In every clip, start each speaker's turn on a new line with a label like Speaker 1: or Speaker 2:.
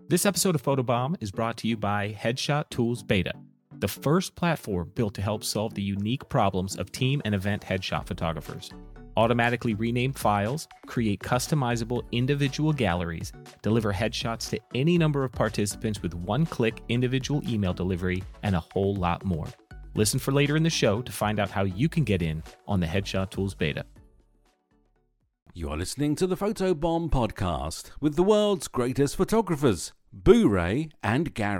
Speaker 1: This episode of Photobomb is brought to you by Headshot Tools Beta, the first platform built to help solve the unique problems of team and event headshot photographers. Automatically rename files, create customizable individual galleries, deliver headshots to any number of participants with one-click individual email delivery, and a whole lot more. Listen for later in the show to find out how you can get in on the Headshot Tools Beta.
Speaker 2: You are listening to the Photobomb podcast with the world's greatest photographers, Boo Ray and Gary.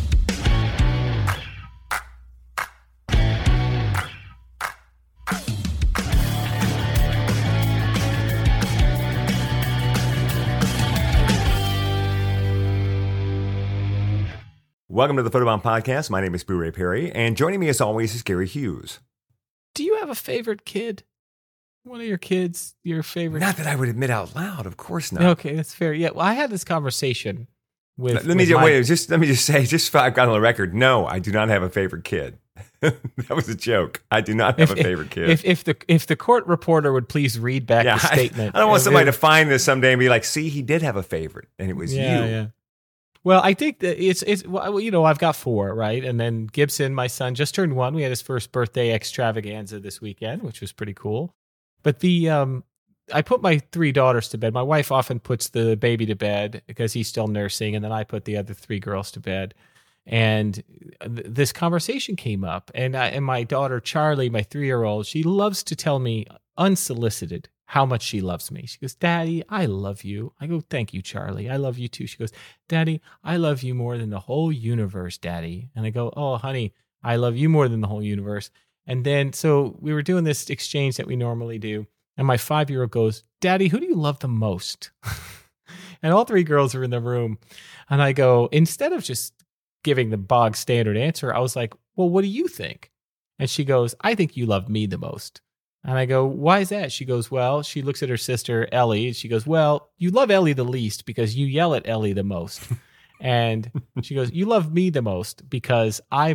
Speaker 3: Welcome to the Photobomb podcast. My name is Boo Ray Perry, and joining me as always is Gary Hughes.
Speaker 1: Do you have a favorite kid? One of your kids, your favorite?
Speaker 3: Not that I would admit out loud, of course not.
Speaker 1: Okay, that's fair. Yeah, well, I had this conversation with.
Speaker 3: Let me just say, just so I've got on the record. No, I do not have a favorite kid. That was a joke. I do not have a favorite kid.
Speaker 1: If the court reporter would please read back the statement.
Speaker 3: I don't want somebody to find this someday and be like, "See, he did have a favorite, and it was you."
Speaker 1: Yeah. Well, I think that it's I've got four, right? And then Gibson, my son, just turned one. We had his first birthday extravaganza this weekend, which was pretty cool. But I put my three daughters to bed. My wife often puts the baby to bed because he's still nursing, and then I put the other three girls to bed. And this conversation came up, and my daughter Charlie, my 3-year-old, she loves to tell me unsolicited how much she loves me. She goes, "Daddy, I love you." I go, "Thank you, Charlie. I love you too." She goes, "Daddy, I love you more than the whole universe, Daddy." And I go, "Oh, honey, I love you more than the whole universe." And then, so we were doing this exchange that we normally do. And my 5-year-old goes, "Daddy, who do you love the most?" And all three girls are in the room. And I go, instead of just giving the bog standard answer, I was like, "Well, what do you think?" And she goes, "I think you love me the most." And I go, "Why is that?" She goes, "Well," she looks at her sister, Ellie, and she goes, "Well, you love Ellie the least because you yell at Ellie the most." And she goes, "You love me the most because I'm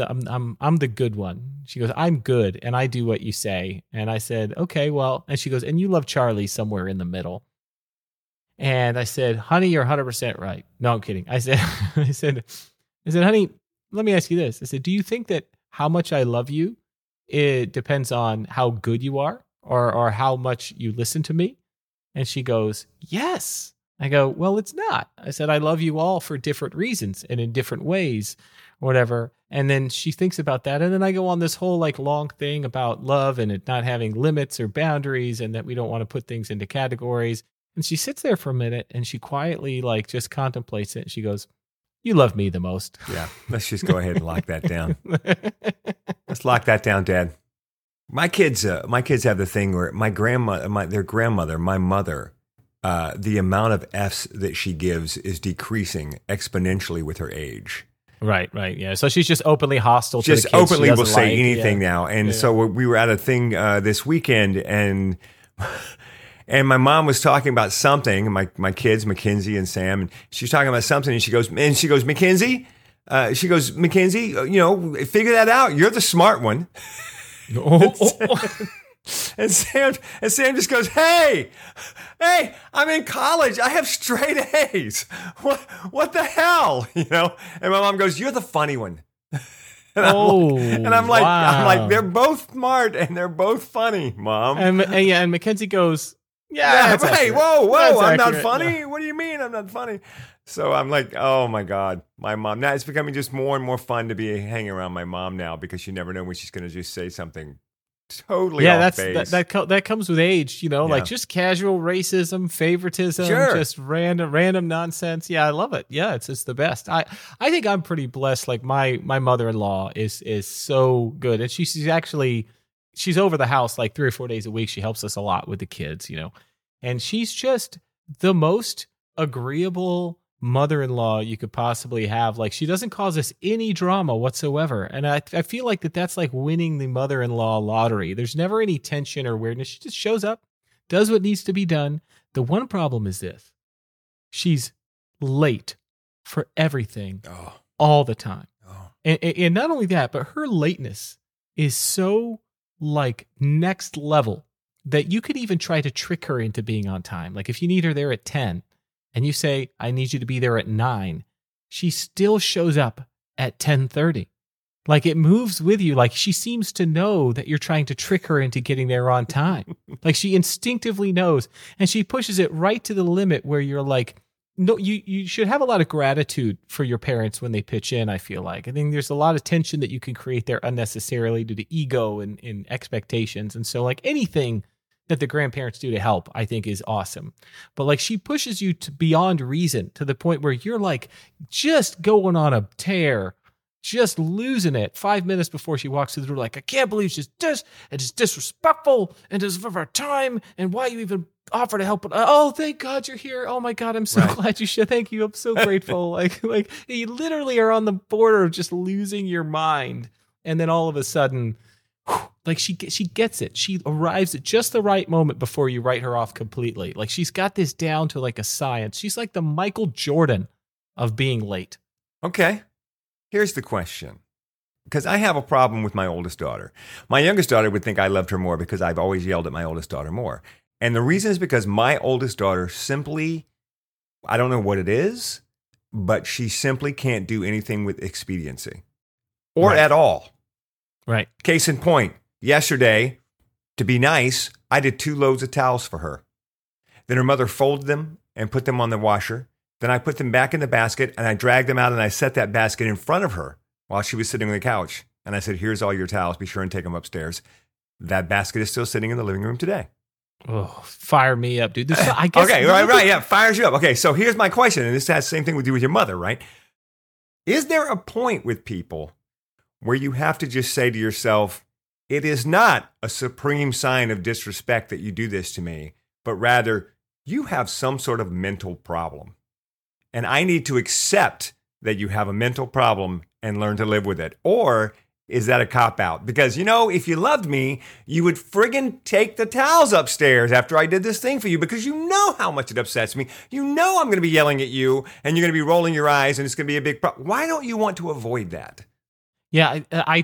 Speaker 1: the good one." She goes, "I'm good and I do what you say." And I said, "Okay, well," and she goes, "And you love Charlie somewhere in the middle." And I said, "Honey, you're 100% right." No, I'm kidding. I said, "Honey, let me ask you this." I said, "Do you think that how much I love you, it depends on how good you are or how much you listen to me?" And she goes, "Yes." I go, "Well, it's not." I said, "I love you all for different reasons and in different ways, or whatever." And then she thinks about that. And then I go on this whole long thing about love and it not having limits or boundaries and that we don't want to put things into categories. And she sits there for a minute and she quietly just contemplates it. And she goes, "You love me the most."
Speaker 3: Yeah, let's just go ahead and lock that down. Let's lock that down, Dad. My kids have the thing where their grandmother, my mother, the amount of F's that she gives is decreasing exponentially with her age.
Speaker 1: Right, yeah. So she's just openly hostile to the kids.
Speaker 3: Just openly will say anything now. And so we were at a thing this weekend, and my mom was talking about something. My kids, Mackenzie and Sam, and she's talking about something, and she goes, "Mackenzie, figure that out. You're the smart one." And Sam just goes, "Hey, I'm in college. I have straight A's. What the hell?" And my mom goes, "You're the funny one." And I'm like, they're both smart and they're both funny, Mom.
Speaker 1: And Mackenzie goes, "Yeah,
Speaker 3: hey, whoa,
Speaker 1: that's
Speaker 3: I'm not
Speaker 1: accurate.
Speaker 3: funny.
Speaker 1: Yeah.
Speaker 3: What do you mean I'm not funny?" So I'm like, oh my God, my mom. Now it's becoming just more and more fun to be hanging around my mom now because you never know when she's going to just say something totally off base.
Speaker 1: That comes with age, just casual racism, favoritism, just random nonsense. Yeah, I love it. Yeah, it's the best. I think I'm pretty blessed. My mother-in-law is so good, and she's over the house 3 or 4 days a week. She helps us a lot with the kids, and she's just the most agreeable mother-in-law you could possibly have. She doesn't cause us any drama whatsoever, and I feel like that's like winning the mother-in-law lottery. There's never any tension or weirdness. She just shows up, does what needs to be done. The one problem is this: she's late for everything all the time. And not only that, but her lateness is so next level that you could even try to trick her into being on time. If you need her there at 10 and you say, I need you to be there at 9, she still shows up at 10:30. Like, it moves with you. Like, she seems to know that you're trying to trick her into getting there on time. Like, she instinctively knows, and she pushes it right to the limit where you're like, no, you should have a lot of gratitude for your parents when they pitch in, I feel like. I think there's a lot of tension that you can create there unnecessarily due to ego and expectations. And so, like, anything that the grandparents do to help, I think is awesome. But like, she pushes you to beyond reason to the point where you're like just going on a tear, just losing it 5 minutes before she walks through the door. Like, I can't believe she's it's disrespectful and doesn't have our time. And why you even offer to help? Oh, thank God you're here. Oh my God, I'm so glad you should. Thank you. I'm so grateful. like you literally are on the border of just losing your mind. And then all of a sudden, like, she gets it. She arrives at just the right moment before you write her off completely. Like, she's got this down to like a science. She's like the Michael Jordan of being late.
Speaker 3: Okay. Here's the question, because I have a problem with my oldest daughter. My youngest daughter would think I loved her more because I've always yelled at my oldest daughter more. And the reason is because my oldest daughter simply, I don't know what it is, but she simply can't do anything with expediency or at all.
Speaker 1: Right.
Speaker 3: Case in point, yesterday, to be nice, I did 2 loads of towels for her. Then her mother folded them and put them on the washer. Then I put them back in the basket, and I dragged them out, and I set that basket in front of her while she was sitting on the couch. And I said, here's all your towels. Be sure and take them upstairs. That basket is still sitting in the living room today.
Speaker 1: Oh, fire me up, dude. I guess
Speaker 3: okay, right. Yeah, fires you up. Okay, so here's my question, and this has the same thing with you with your mother, right? Is there a point with people where you have to just say to yourself, it is not a supreme sign of disrespect that you do this to me, but rather you have some sort of mental problem? And I need to accept that you have a mental problem and learn to live with it. Or is that a cop-out? Because, if you loved me, you would friggin' take the towels upstairs after I did this thing for you, because you know how much it upsets me. You know I'm going to be yelling at you, and you're going to be rolling your eyes, and it's going to be a big problem. Why don't you want to avoid that?
Speaker 1: Yeah,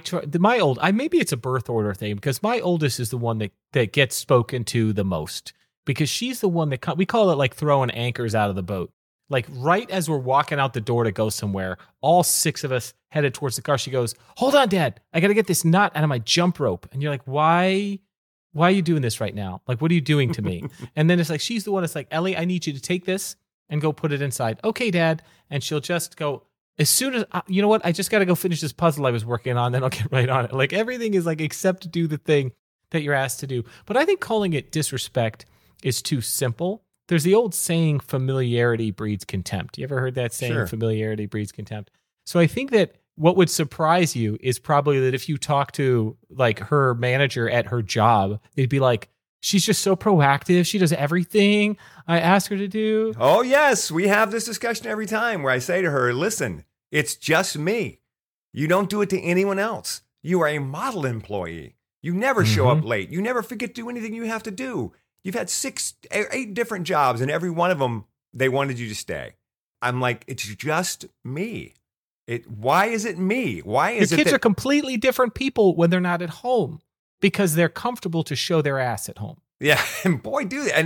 Speaker 1: maybe it's a birth order thing, because my oldest is the one that gets spoken to the most, because she's the one that we call it like throwing anchors out of the boat. Like, right as we're walking out the door to go somewhere, all 6 of us headed towards the car, she goes, hold on, Dad, I got to get this knot out of my jump rope. And you're like, why are you doing this right now? Like, what are you doing to me? And then it's like, she's the one that's like, Ellie, I need you to take this and go put it inside. Okay, Dad. And she'll just go, as soon as, you know what? I just got to go finish this puzzle I was working on, then I'll get right on it. Like, everything is like, except to do the thing that you're asked to do. But I think calling it disrespect is too simple. There's the old saying, familiarity breeds contempt. You ever heard that saying,
Speaker 3: Sure.
Speaker 1: Familiarity breeds contempt? So I think that what would surprise you is probably that if you talk to like her manager at her job, they'd be like, she's just so proactive. She does everything I ask her to do.
Speaker 3: Oh, yes. We have this discussion every time where I say to her, listen, it's just me. You don't do it to anyone else. You are a model employee. You never show up late. You never forget to do anything you have to do. You've had 8 different jobs, and every one of them, they wanted you to stay. I'm like, it's just me. Why is it me? Why is
Speaker 1: Your
Speaker 3: it
Speaker 1: kids are completely different people when they're not at home because they're comfortable to show their ass at home.
Speaker 3: Yeah, and boy, do they. And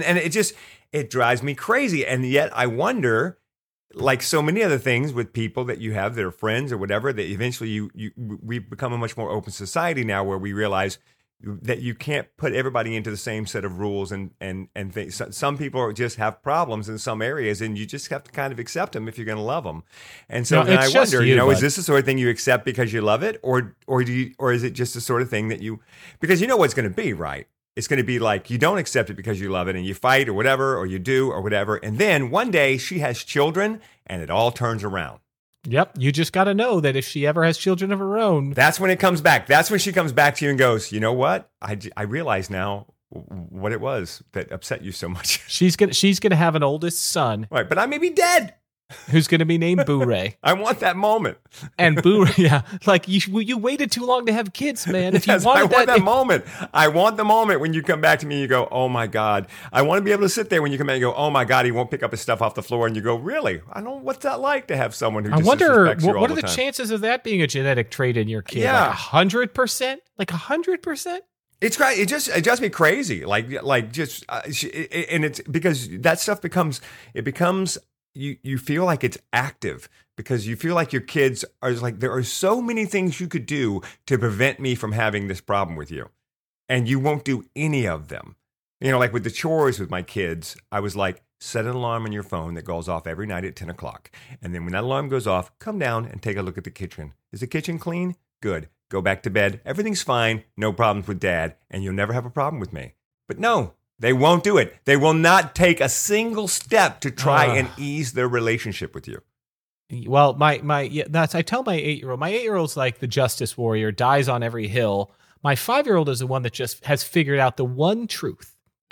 Speaker 3: it drives me crazy. And yet I wonder, like so many other things with people that you have that are friends or whatever, that eventually we've become a much more open society now where we realize that you can't put everybody into the same set of rules and things. Some people just have problems in some areas, and you just have to kind of accept them if you're going to love them. And so then I wonder, is this the sort of thing you accept because you love it, or is it just the sort of thing that because you know what it's going to be, right? It's going to be like you don't accept it because you love it, and you fight or whatever, or you do or whatever, and then one day she has children, and it all turns around.
Speaker 1: Yep. You just got to know that if she ever has children of her own.
Speaker 3: That's when it comes back. That's when she comes back to you and goes, you know what? I realize now what it was that upset you so much.
Speaker 1: She's gonna have an oldest son.
Speaker 3: Right. But I may be dead.
Speaker 1: Who's going to be named Boo-Ray.
Speaker 3: I want that moment.
Speaker 1: And Boo-Ray, yeah. Like, you waited too long to have kids, man. If you
Speaker 3: I want that moment. I want the moment when you come back to me and you go, oh, my God. I want to be able to sit there when you come back and go, oh, my God, he won't pick up his stuff off the floor. And you go, really? I don't know what's that like to have someone who just disrespects you all
Speaker 1: what are
Speaker 3: the
Speaker 1: the
Speaker 3: time.
Speaker 1: chances of that being a genetic trait in your kid?
Speaker 3: Yeah.
Speaker 1: Like 100%? Like 100%?
Speaker 3: It's great. It just me crazy. And it's because that stuff becomes you feel like it's active because you feel like your kids are just like, there are so many things you could do to prevent me from having this problem with you. And you won't do any of them. You know, like with the chores with my kids, I was like, set an alarm on your phone that goes off every night at 10 o'clock. And then when that alarm goes off, come down and take a look at the kitchen. Is the kitchen clean? Good. Go back to bed. Everything's fine. No problems with Dad. And you'll never have a problem with me. But no, they won't do it. They will not take a single step to try and ease their relationship with you.
Speaker 1: Well, I tell my 8-year-old. My 8-year-old's like the justice warrior, dies on every hill. My 5-year-old is the one that just has figured out the one truth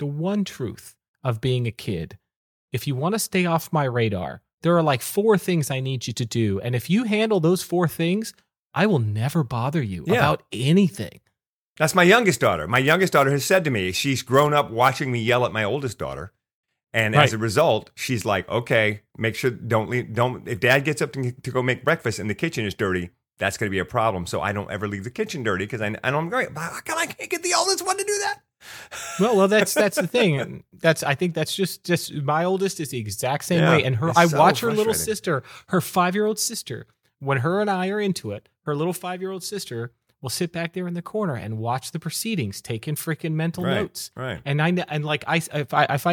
Speaker 1: of being a kid. If you want to stay off my radar, there are like 4 things I need you to do. And if you handle those 4 things, I will never bother you about anything.
Speaker 3: That's my youngest daughter. My youngest daughter has said to me, she's grown up watching me yell at my oldest daughter. And as a result, she's like, okay, make sure, if Dad gets up to go make breakfast and the kitchen is dirty, that's going to be a problem. So I don't ever leave the kitchen dirty because I know I'm great. But how come I can't get the oldest one to do that?
Speaker 1: Well, that's the thing. I think that's just my oldest is the exact same way. And I watch her little sister, her 5-year-old sister, when her and I are into it, her little 5-year-old sister will sit back there in the corner and watch the proceedings, taking freaking mental notes.
Speaker 3: Right.
Speaker 1: And if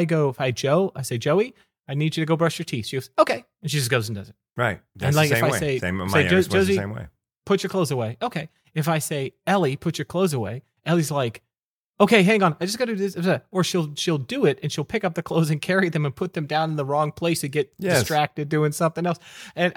Speaker 1: I say, Joey, I need you to go brush your teeth. She goes, okay. And she just goes and does it.
Speaker 3: Right. That's the same way.
Speaker 1: Josie,
Speaker 3: the same way.
Speaker 1: Put your clothes away. Okay. If I say, Ellie, put your clothes away, Ellie's like, okay, hang on. I just got to do this. Or she'll do it and she'll pick up the clothes and carry them and put them down in the wrong place and get distracted doing something else. And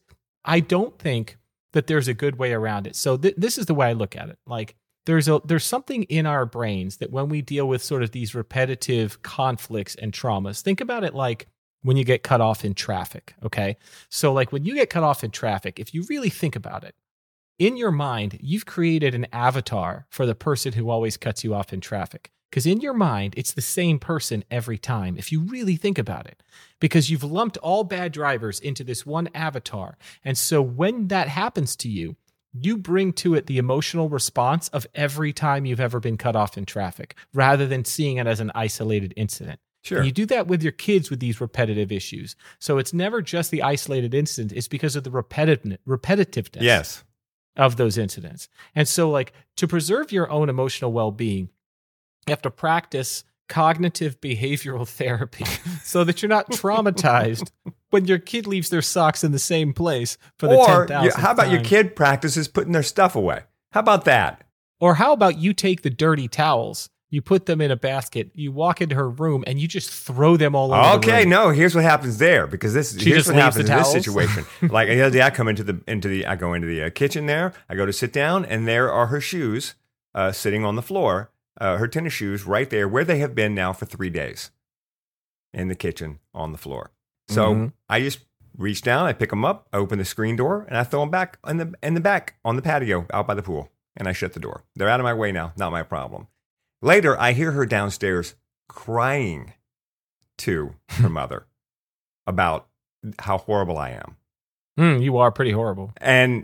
Speaker 1: I don't think that there's a good way around it. So this is the way I look at it. Like there's something in our brains that when we deal with sort of these repetitive conflicts and traumas, think about it like when you get cut off in traffic. Okay. So like when you get cut off in traffic, if you really think about it, in your mind, you've created an avatar for the person who always cuts you off in traffic. Because in your mind, it's the same person every time, if you really think about it. Because you've lumped all bad drivers into this one avatar. And so when that happens to you, you bring to it the emotional response of every time you've ever been cut off in traffic, rather than seeing it as an isolated incident.
Speaker 3: Sure.
Speaker 1: And you do that with your kids with these repetitive issues. So it's never just the isolated incident. It's because of the repetitiveness of those incidents. And so like to preserve your own emotional well-being, you have to practice cognitive behavioral therapy so that you're not traumatized when your kid leaves their socks in the same place for the 10,000th time.
Speaker 3: How about your kid practices putting their stuff away? How about that?
Speaker 1: Or how about you take the dirty towels, you put them in a basket, you walk into her room, and you just throw them all over the room.
Speaker 3: Okay, no, here's what happens there, because here's what happens in this situation. Like the other day, I come I go into the kitchen there, I go to sit down, and there are her shoes sitting on the floor, her tennis shoes right there, where they have been now for 3 days, in the kitchen on the floor. So I just reach down, I pick them up, I open the screen door, and I throw them back in the back on the patio out by the pool, and I shut the door. They're out of my way now, not my problem. Later, I hear her downstairs crying to her mother about how horrible I am.
Speaker 1: You are pretty horrible.
Speaker 3: And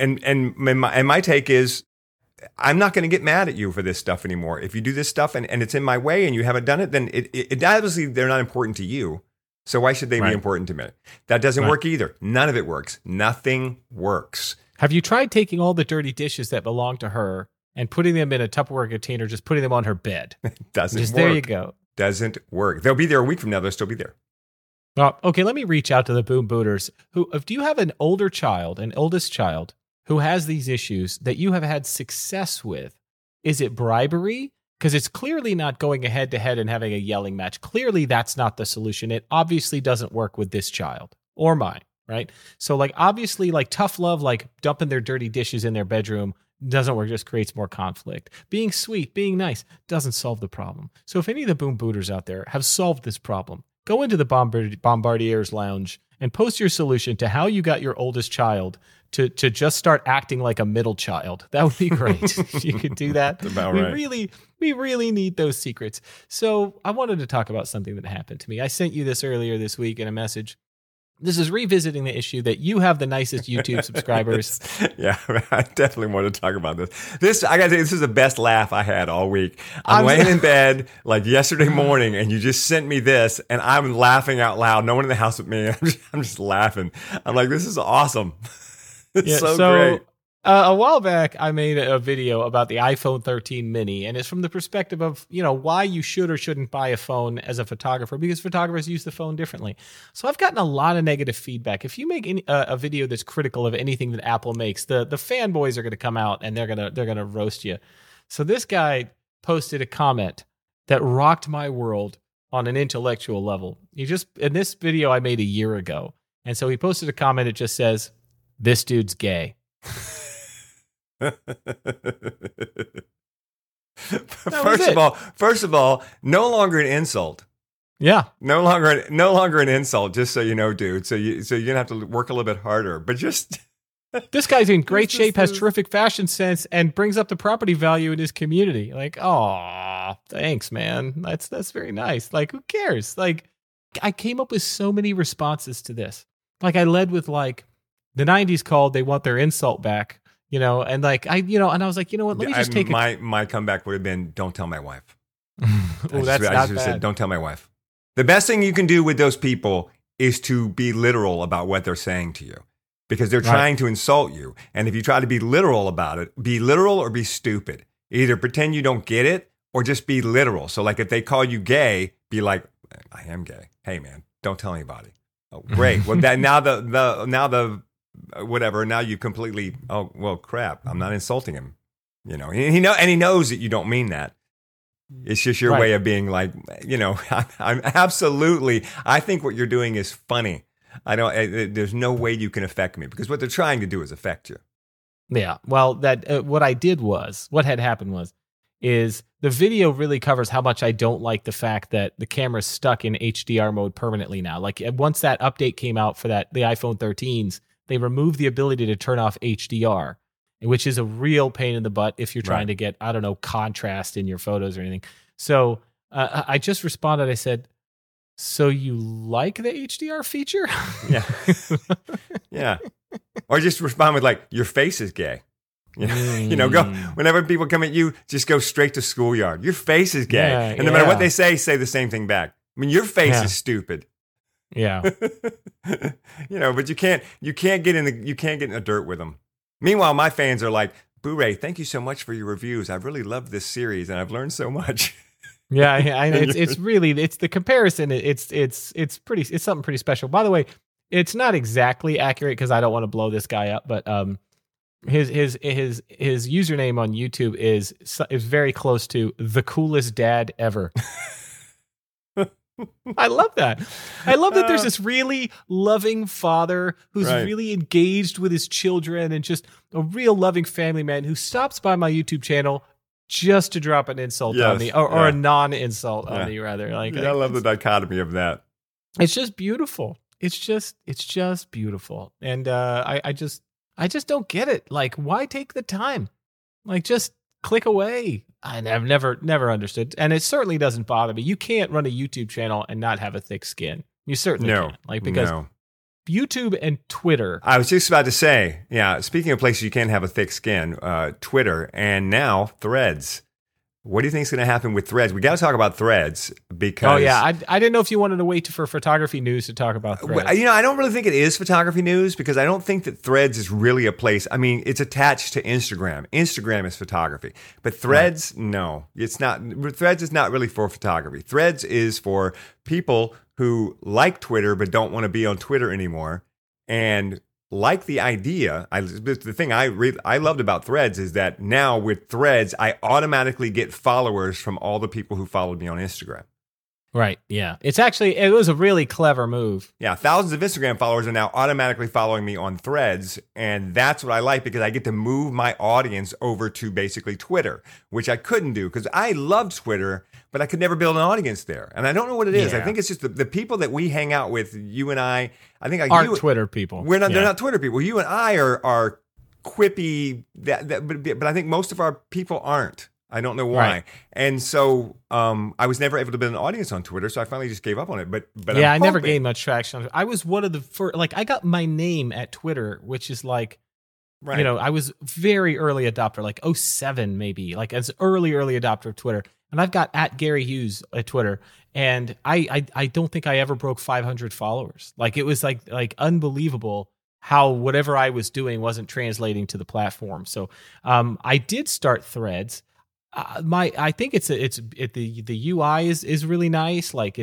Speaker 3: my take is, I'm not going to get mad at you for this stuff anymore. If you do this stuff and it's in my way and you haven't done it, then it obviously they're not important to you. So why should they be important to me? That doesn't work either. None of it works. Nothing works.
Speaker 1: Have you tried taking all the dirty dishes that belong to her and putting them in a Tupperware container, just putting them on her bed?
Speaker 3: Doesn't work.
Speaker 1: There you go.
Speaker 3: Doesn't work. They'll be there a week from now. They'll still be there.
Speaker 1: Well, okay, let me reach out to the Boom Booters. Do you have an oldest child, who has these issues that you have had success with? Is it bribery? Because it's clearly not going head to head and having a yelling match. Clearly, that's not the solution. It obviously doesn't work with this child or mine, right? So, like, obviously, like tough love, like dumping their dirty dishes in their bedroom doesn't work, just creates more conflict. Being sweet, being nice doesn't solve the problem. So if any of the Boom Booters out there have solved this problem, go into the Bombardiers Lounge and post your solution to how you got your oldest child to just start acting like a middle child. That would be great if you could do that.
Speaker 3: That's about right.
Speaker 1: We really need those secrets. So I wanted to talk about something that happened to me. I sent you this earlier this week in a message. This is revisiting the issue that you have the nicest YouTube subscribers.
Speaker 3: Yeah, I definitely want to talk about this. I gotta say, this is the best laugh I had all week. I'm laying in bed like yesterday morning, and you just sent me this, and I'm laughing out loud. No one in the house with me. I'm just laughing. I'm like, this is awesome. It's so great.
Speaker 1: A while back, I made a video about the iPhone 13 mini, and it's from the perspective of, why you should or shouldn't buy a phone as a photographer, because photographers use the phone differently. So I've gotten a lot of negative feedback. If you make a video that's critical of anything that Apple makes, the fanboys are going to come out and they're going to roast you. So this guy posted a comment that rocked my world on an intellectual level. In this video I made a year ago. And so he posted a comment that just says, "This dude's gay."
Speaker 3: First of all, no longer an insult.
Speaker 1: Yeah,
Speaker 3: no longer an insult. Just so you know, dude. So you're gonna have to work a little bit harder. But just
Speaker 1: this guy's in great shape, has terrific fashion sense, and brings up the property value in his community. Like, oh, thanks, man. That's very nice. Like, who cares? Like, I came up with so many responses to this. Like, I led with like, the 90s called, they want their insult back. And like and I was like, what? Let me just take
Speaker 3: my comeback would have been, don't tell my wife.
Speaker 1: Oh, that's not bad.
Speaker 3: Said, don't tell my wife. The best thing you can do with those people is to be literal about what they're saying to you, because they're trying to insult you. And if you try to be literal about it, be literal or be stupid. Either pretend you don't get it or just be literal. So like if they call you gay, be like, I am gay. Hey man, don't tell anybody. Oh, great. Well, now the whatever. Now you completely. Oh well, crap. I'm not insulting him. He knows that you don't mean that. It's just your way of being like, I'm absolutely. I think what you're doing is funny. I don't. There's no way you can affect me, because what they're trying to do is affect you.
Speaker 1: Yeah. Well, what had happened is the video really covers how much I don't like the fact that the camera's stuck in HDR mode permanently now. Like once that update came out for the iPhone 13s. They removed the ability to turn off HDR, which is a real pain in the butt if you're trying to get, I don't know, contrast in your photos or anything. So I just responded. I said, "So you like the HDR feature?"
Speaker 3: Yeah. Yeah. Or just respond with like, "Your face is gay." Go whenever people come at you, just go straight to schoolyard. Your face is gay.
Speaker 1: Yeah,
Speaker 3: and no matter what they say the same thing back. I mean, your face is stupid.
Speaker 1: Yeah.
Speaker 3: But you can't get in the dirt with them. Meanwhile, my fans are like, "Boo-Ray, thank you so much for your reviews. I've really loved this series and I've learned so much."
Speaker 1: Yeah, I know. It's the comparison. It's something pretty special. By the way, it's not exactly accurate because I don't want to blow this guy up, but his username on YouTube is very close to the coolest dad ever. I love that. I love that there's this really loving father who's really engaged with his children and just a real loving family man who stops by my YouTube channel just to drop an insult on me or a non-insult on me, rather. Like,
Speaker 3: I love the dichotomy of that.
Speaker 1: It's just beautiful. It's just beautiful. And I just don't get it. Like, why take the time? Like, just click away. I've never understood, and it certainly doesn't bother me. You can't run a YouTube channel and not have a thick skin. You certainly can't. Like, because YouTube and Twitter.
Speaker 3: I was just about to say, speaking of places you can't have a thick skin, Twitter and now Threads. What do you think is going to happen with Threads? We got to talk about Threads because...
Speaker 1: Oh, yeah. I didn't know if you wanted to wait for photography news to talk about Threads.
Speaker 3: I don't really think it is photography news because I don't think that Threads is really a place. I mean, it's attached to Instagram. Instagram is photography. But Threads, no. It's not. Threads is not really for photography. Threads is for people who like Twitter but don't want to be on Twitter anymore and like the idea. The thing I loved about Threads is that now with Threads, I automatically get followers from all the people who followed me on Instagram.
Speaker 1: Right. Yeah. It was a really clever move.
Speaker 3: Yeah. Thousands of Instagram followers are now automatically following me on Threads. And that's what I like because I get to move my audience over to basically Twitter, which I couldn't do because I loved Twitter, but I could never build an audience there. And I don't know what it is. I think it's just the people that we hang out with, you and I think like
Speaker 1: aren't Twitter people.
Speaker 3: They're not Twitter people. You and I are quippy, but I think most of our people aren't. I don't know why.
Speaker 1: Right.
Speaker 3: And so I was never able to build an audience on Twitter, so I finally just gave up on it. But
Speaker 1: yeah,
Speaker 3: I'm
Speaker 1: I never
Speaker 3: hoping-
Speaker 1: gained much traction. I was one of the first, like, I got my name at Twitter, which is like,
Speaker 3: Right.
Speaker 1: you know, I was very early adopter, like 07 maybe, like as early adopter of Twitter. And I've got at Gary Hughes at Twitter, and I don't think I ever broke 500 followers. Like, it was like unbelievable how whatever I was doing wasn't translating to the platform. So I did start Threads. I think the UI is really nice. Like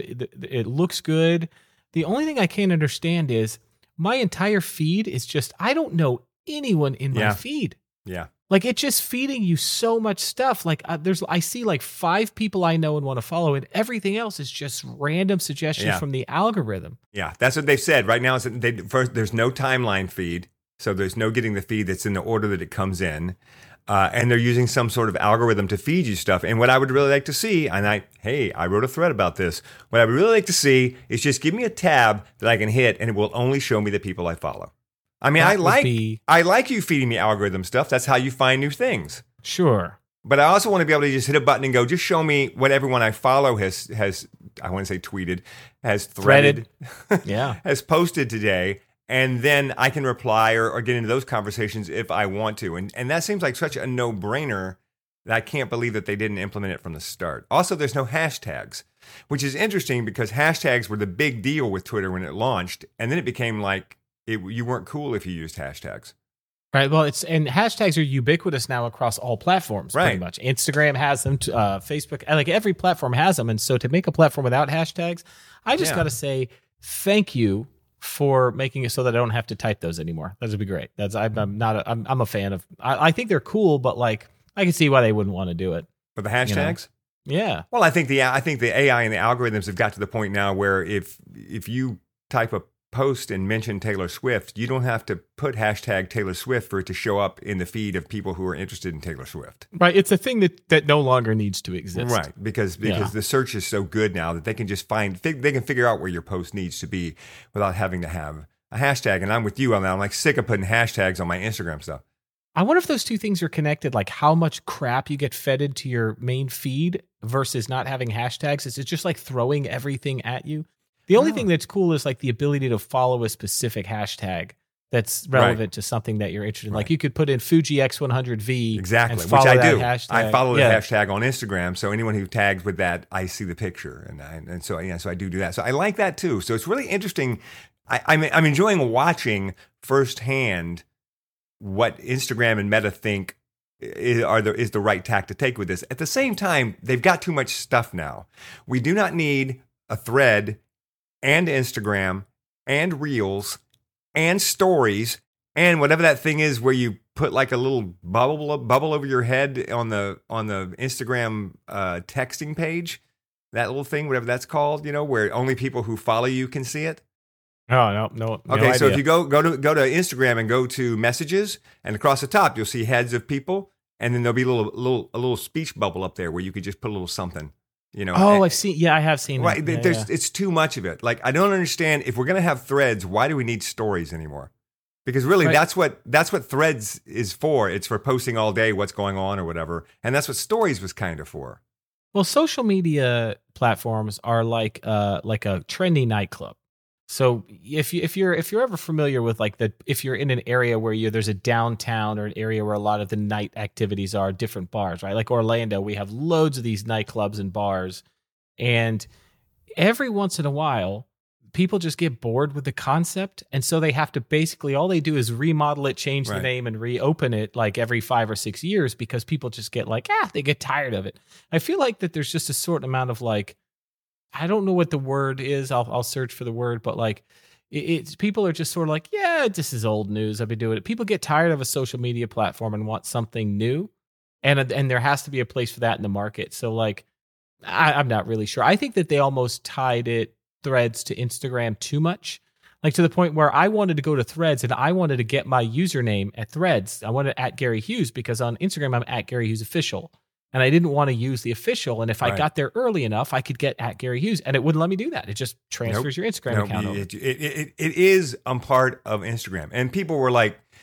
Speaker 1: it looks good. The only thing I can't understand is my entire feed is just, I don't know anyone in my feed.
Speaker 3: Yeah.
Speaker 1: Like, it's just feeding you so much stuff. Like I see like 5 people I know and want to follow, and everything else is just random suggestions from the algorithm.
Speaker 3: Yeah, that's what they've said. Right now, first, there's no timeline feed, so there's no getting the feed that's in the order that it comes in. And they're using some sort of algorithm to feed you stuff. And what I would really like to see, and I wrote a thread about this. What I would really like to see is just give me a tab that I can hit, and it will only show me the people I follow. I mean, I like you feeding me algorithm stuff. That's how you find new things.
Speaker 1: Sure.
Speaker 3: But I also want to be able to just hit a button and go, just show me what everyone I follow has I want to say tweeted, has threaded.
Speaker 1: Yeah.
Speaker 3: has posted today. And then I can reply or get into those conversations if I want to. And that seems like such a no-brainer that I can't believe that they didn't implement it from the start. Also, there's no hashtags, which is interesting because hashtags were the big deal with Twitter when it launched. And then it became like you weren't cool if you used hashtags.
Speaker 1: Right. Well, and hashtags are ubiquitous now across all platforms, pretty much. Instagram has them, Facebook, like every platform has them. And so to make a platform without hashtags, I just got to say thank you for making it so that I don't have to type those anymore. That would be great. I'm a fan of. I think they're cool, but like I can see why they wouldn't want to do it.
Speaker 3: For the hashtags?
Speaker 1: You know? Yeah.
Speaker 3: Well, I think the AI and the algorithms have got to the point now where if you type a post and mention Taylor Swift, you don't have to put hashtag Taylor Swift for it to show up in the feed of people who are interested in Taylor Swift.
Speaker 1: Right. It's a thing that no longer needs to exist.
Speaker 3: Right. Because the search is so good now that they can just they can figure out where your post needs to be without having to have a hashtag. And I'm with you on that. I'm like sick of putting hashtags on my Instagram stuff.
Speaker 1: I wonder if those two things are connected, like how much crap you get fed into your main feed versus not having hashtags. Is it just like throwing everything at you? The only thing that's cool is like the ability to follow a specific hashtag that's relevant to something that you're interested in. Like you could put in Fuji X100V.
Speaker 3: Exactly,
Speaker 1: and
Speaker 3: which I do.
Speaker 1: Hashtag.
Speaker 3: I follow the hashtag on Instagram. So anyone who tags with that, I see the picture. And so I do that. So I like that too. So it's really interesting. I'm enjoying watching firsthand what Instagram and Meta think is the right tack to take with this. At the same time, they've got too much stuff now. We do not need a thread and Instagram and Reels and Stories and whatever that thing is where you put like a little bubble over your head on the Instagram texting page, that little thing, whatever that's called, where only people who follow you can see it.
Speaker 1: Oh, no.
Speaker 3: Okay, so
Speaker 1: idea.
Speaker 3: if you go to Instagram and go to messages, and across the top you'll see heads of people, and then there'll be a little speech bubble up there where you could just put a little something.
Speaker 1: I've seen. Yeah, I have seen.
Speaker 3: Right,
Speaker 1: it.
Speaker 3: It's too much of it. Like I don't understand if we're gonna have threads, why do we need stories anymore? Because really, that's what Threads is for. It's for posting all day what's going on or whatever, and that's what Stories was kind of for.
Speaker 1: Well, social media platforms are like a trendy nightclub. So if you're ever familiar with if you're in an area where there's a downtown or an area where a lot of the night activities are, different bars, right? Like Orlando, we have loads of these nightclubs and bars, and every once in a while, people just get bored with the concept, and so they have to basically all they do is remodel it, change the name, and reopen it like every 5 or 6 years because people just get they get tired of it. I feel like that there's just a certain amount of I don't know what the word is. I'll search for the word, but it's people are just sort of this is old news. I've been doing it. People get tired of a social media platform and want something new, and there has to be a place for that in the market. So I'm not really sure. I think that they almost tied Threads to Instagram too much, to the point where I wanted to go to Threads and I wanted to get my username at Threads. I wanted at Gary Hughes because on Instagram I'm at Gary Hughes Official. And I didn't want to use the official. And if I got there early enough, I could get at Gary Hughes. And it wouldn't let me do that. It just transfers your Instagram account over.
Speaker 3: It is part of Instagram. And people were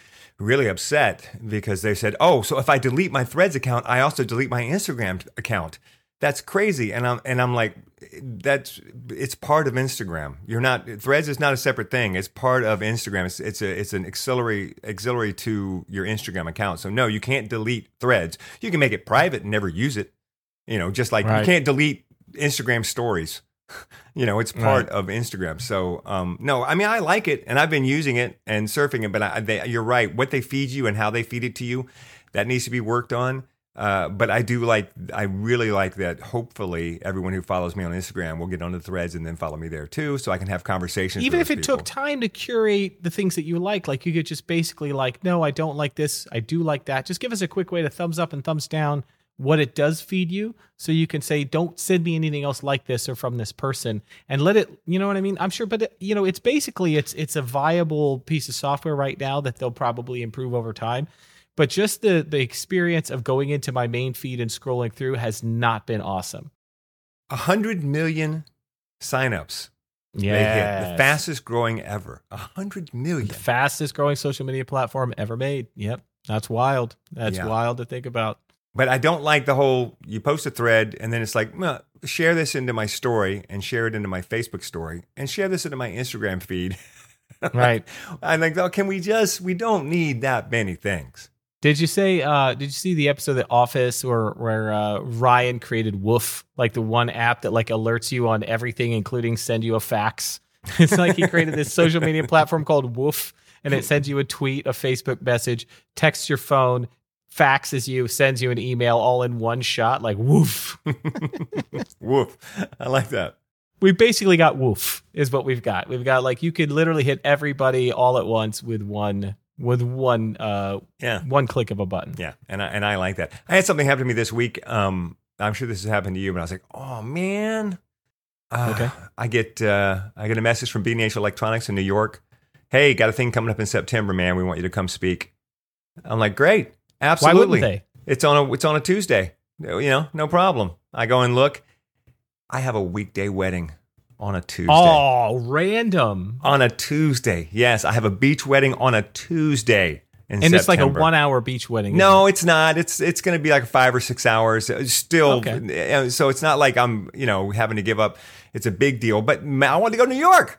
Speaker 3: really upset because they said, "Oh, so if I delete my Threads account, I also delete my Instagram account. That's crazy." And I'm like, it's part of Instagram. Threads is not a separate thing. It's part of Instagram. It's an auxiliary to your Instagram account. So no, you can't delete Threads. You can make it private and never use it. Just like you can't delete Instagram stories. It's part of Instagram. So, no, I mean, I like it and I've been using it and surfing it, but you're right. What they feed you and how they feed it to you, that needs to be worked on. But I really like that. Hopefully everyone who follows me on Instagram will get onto Threads and then follow me there too. So I can have conversations.
Speaker 1: Even
Speaker 3: with
Speaker 1: if it took time to curate the things that you like you could just basically no, I don't like this. I do like that. Just give us a quick way to thumbs up and thumbs down what it does feed you, so you can say, don't send me anything else like this or from this person, and let it, you know what I mean? I'm sure, but it's basically, it's a viable piece of software right now that they'll probably improve over time. But just the experience of going into my main feed and scrolling through has not been awesome.
Speaker 3: 100 million signups.
Speaker 1: Yeah,
Speaker 3: they hit the fastest growing ever. 100 million.
Speaker 1: The fastest growing social media platform ever made. Yep, that's wild. That's wild to think about.
Speaker 3: But I don't like the whole, you post a thread and then it's like, share this into my story and share it into my Facebook story and share this into my Instagram feed.
Speaker 1: Right.
Speaker 3: I'm like, oh, we don't need that many things.
Speaker 1: Did you see the episode of The Office where Ryan created Woof, like the one app that like alerts you on everything, including send you a fax? It's like he created this social media platform called Woof, and it sends you a tweet, a Facebook message, texts your phone, faxes you, sends you an email all in one shot, like woof.
Speaker 3: Woof. I like that.
Speaker 1: We basically got woof is what we've got. We've got like, you could literally hit everybody all at once with one click of a button. Yeah.
Speaker 3: And I like that. I had something happen to me this week. I'm sure this has happened to you, but I was like, oh man.
Speaker 1: Okay.
Speaker 3: I get a message from B&H Electronics in New York. Hey, got a thing coming up in September, man. We want you to come speak. I'm like, great. Absolutely.
Speaker 1: Why wouldn't they?
Speaker 3: It's on a Tuesday. No problem. I go and look. I have a weekday wedding on a Tuesday.
Speaker 1: Oh, random.
Speaker 3: On a Tuesday. Yes, I have a beach wedding on a Tuesday in
Speaker 1: and
Speaker 3: September.
Speaker 1: It's like a 1 hour beach wedding.
Speaker 3: No, it's not. It's going to be like 5 or 6 hours. Still, okay. So it's not like I'm, having to give up. It's a big deal. But I want to go to New York.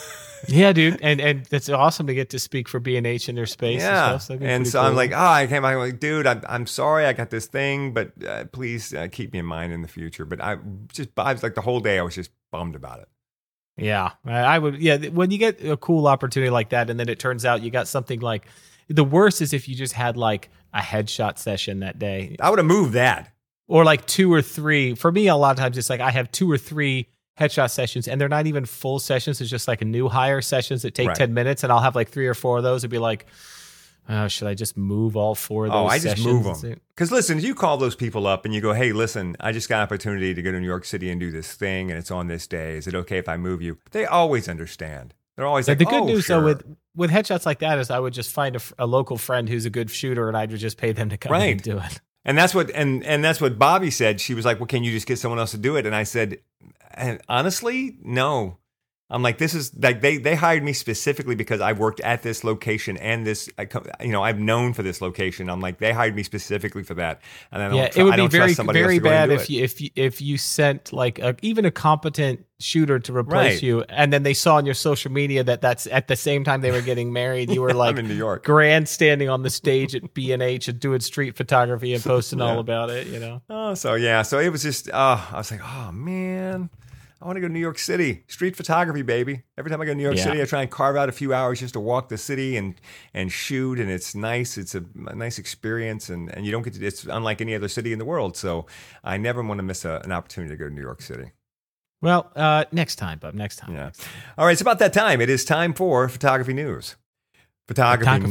Speaker 1: Yeah, dude, and it's awesome to get to speak for B&H in their space.
Speaker 3: Yeah,
Speaker 1: and stuff.
Speaker 3: And so cool. I'm like, I came back. I'm like, dude, I'm sorry, I got this thing, but please keep me in mind in the future. But I was like the whole day, I was just bummed about it.
Speaker 1: Yeah, I would. Yeah, when you get a cool opportunity like that, and then it turns out you got something like, the worst is if you just had like a headshot session that day.
Speaker 3: I would have moved that,
Speaker 1: or like 2 or 3. For me, a lot of times it's like I have 2 or 3 headshot sessions, and they're not even full sessions. It's just like a new hire sessions that take 10 minutes, and I'll have like 3 or 4 of those. It'd be like, should I just move all 4 of those sessions?
Speaker 3: I just move them. Because listen, you call those people up and you go, hey, listen, I just got an opportunity to go to New York City and do this thing, and it's on this day. Is it okay if I move you? They always understand. They're always like,
Speaker 1: the good news,
Speaker 3: sure.
Speaker 1: though, with headshots like that is I would just find a local friend who's a good shooter, and I would just pay them to come in and do it.
Speaker 3: And that's what Bobby said. She was like, well, can you just get someone else to do it? And I said, and honestly, no. I'm like, this is like, they hired me specifically because I worked at this location and this, I've known for this location. I'm like, they hired me specifically for that. And I don't,
Speaker 1: it would be
Speaker 3: very
Speaker 1: bad if you sent like even a competent shooter to replace you, and then they saw on your social media that's at the same time they were getting married. You were like,
Speaker 3: I'm in New York,
Speaker 1: grandstanding on the stage at B&H and doing street photography and posting all about it.
Speaker 3: So it was just, I was like, oh man. I want to go to New York City. Street photography, baby. Every time I go to New York City, I try and carve out a few hours just to walk the city and shoot, and it's nice. It's a nice experience, and you don't get to, it's unlike any other city in the world, so I never want to miss an opportunity to go to New York City.
Speaker 1: Well, next time, Bub, next time.
Speaker 3: Yeah. All right, it's about that time. It is time for Photography News. Photography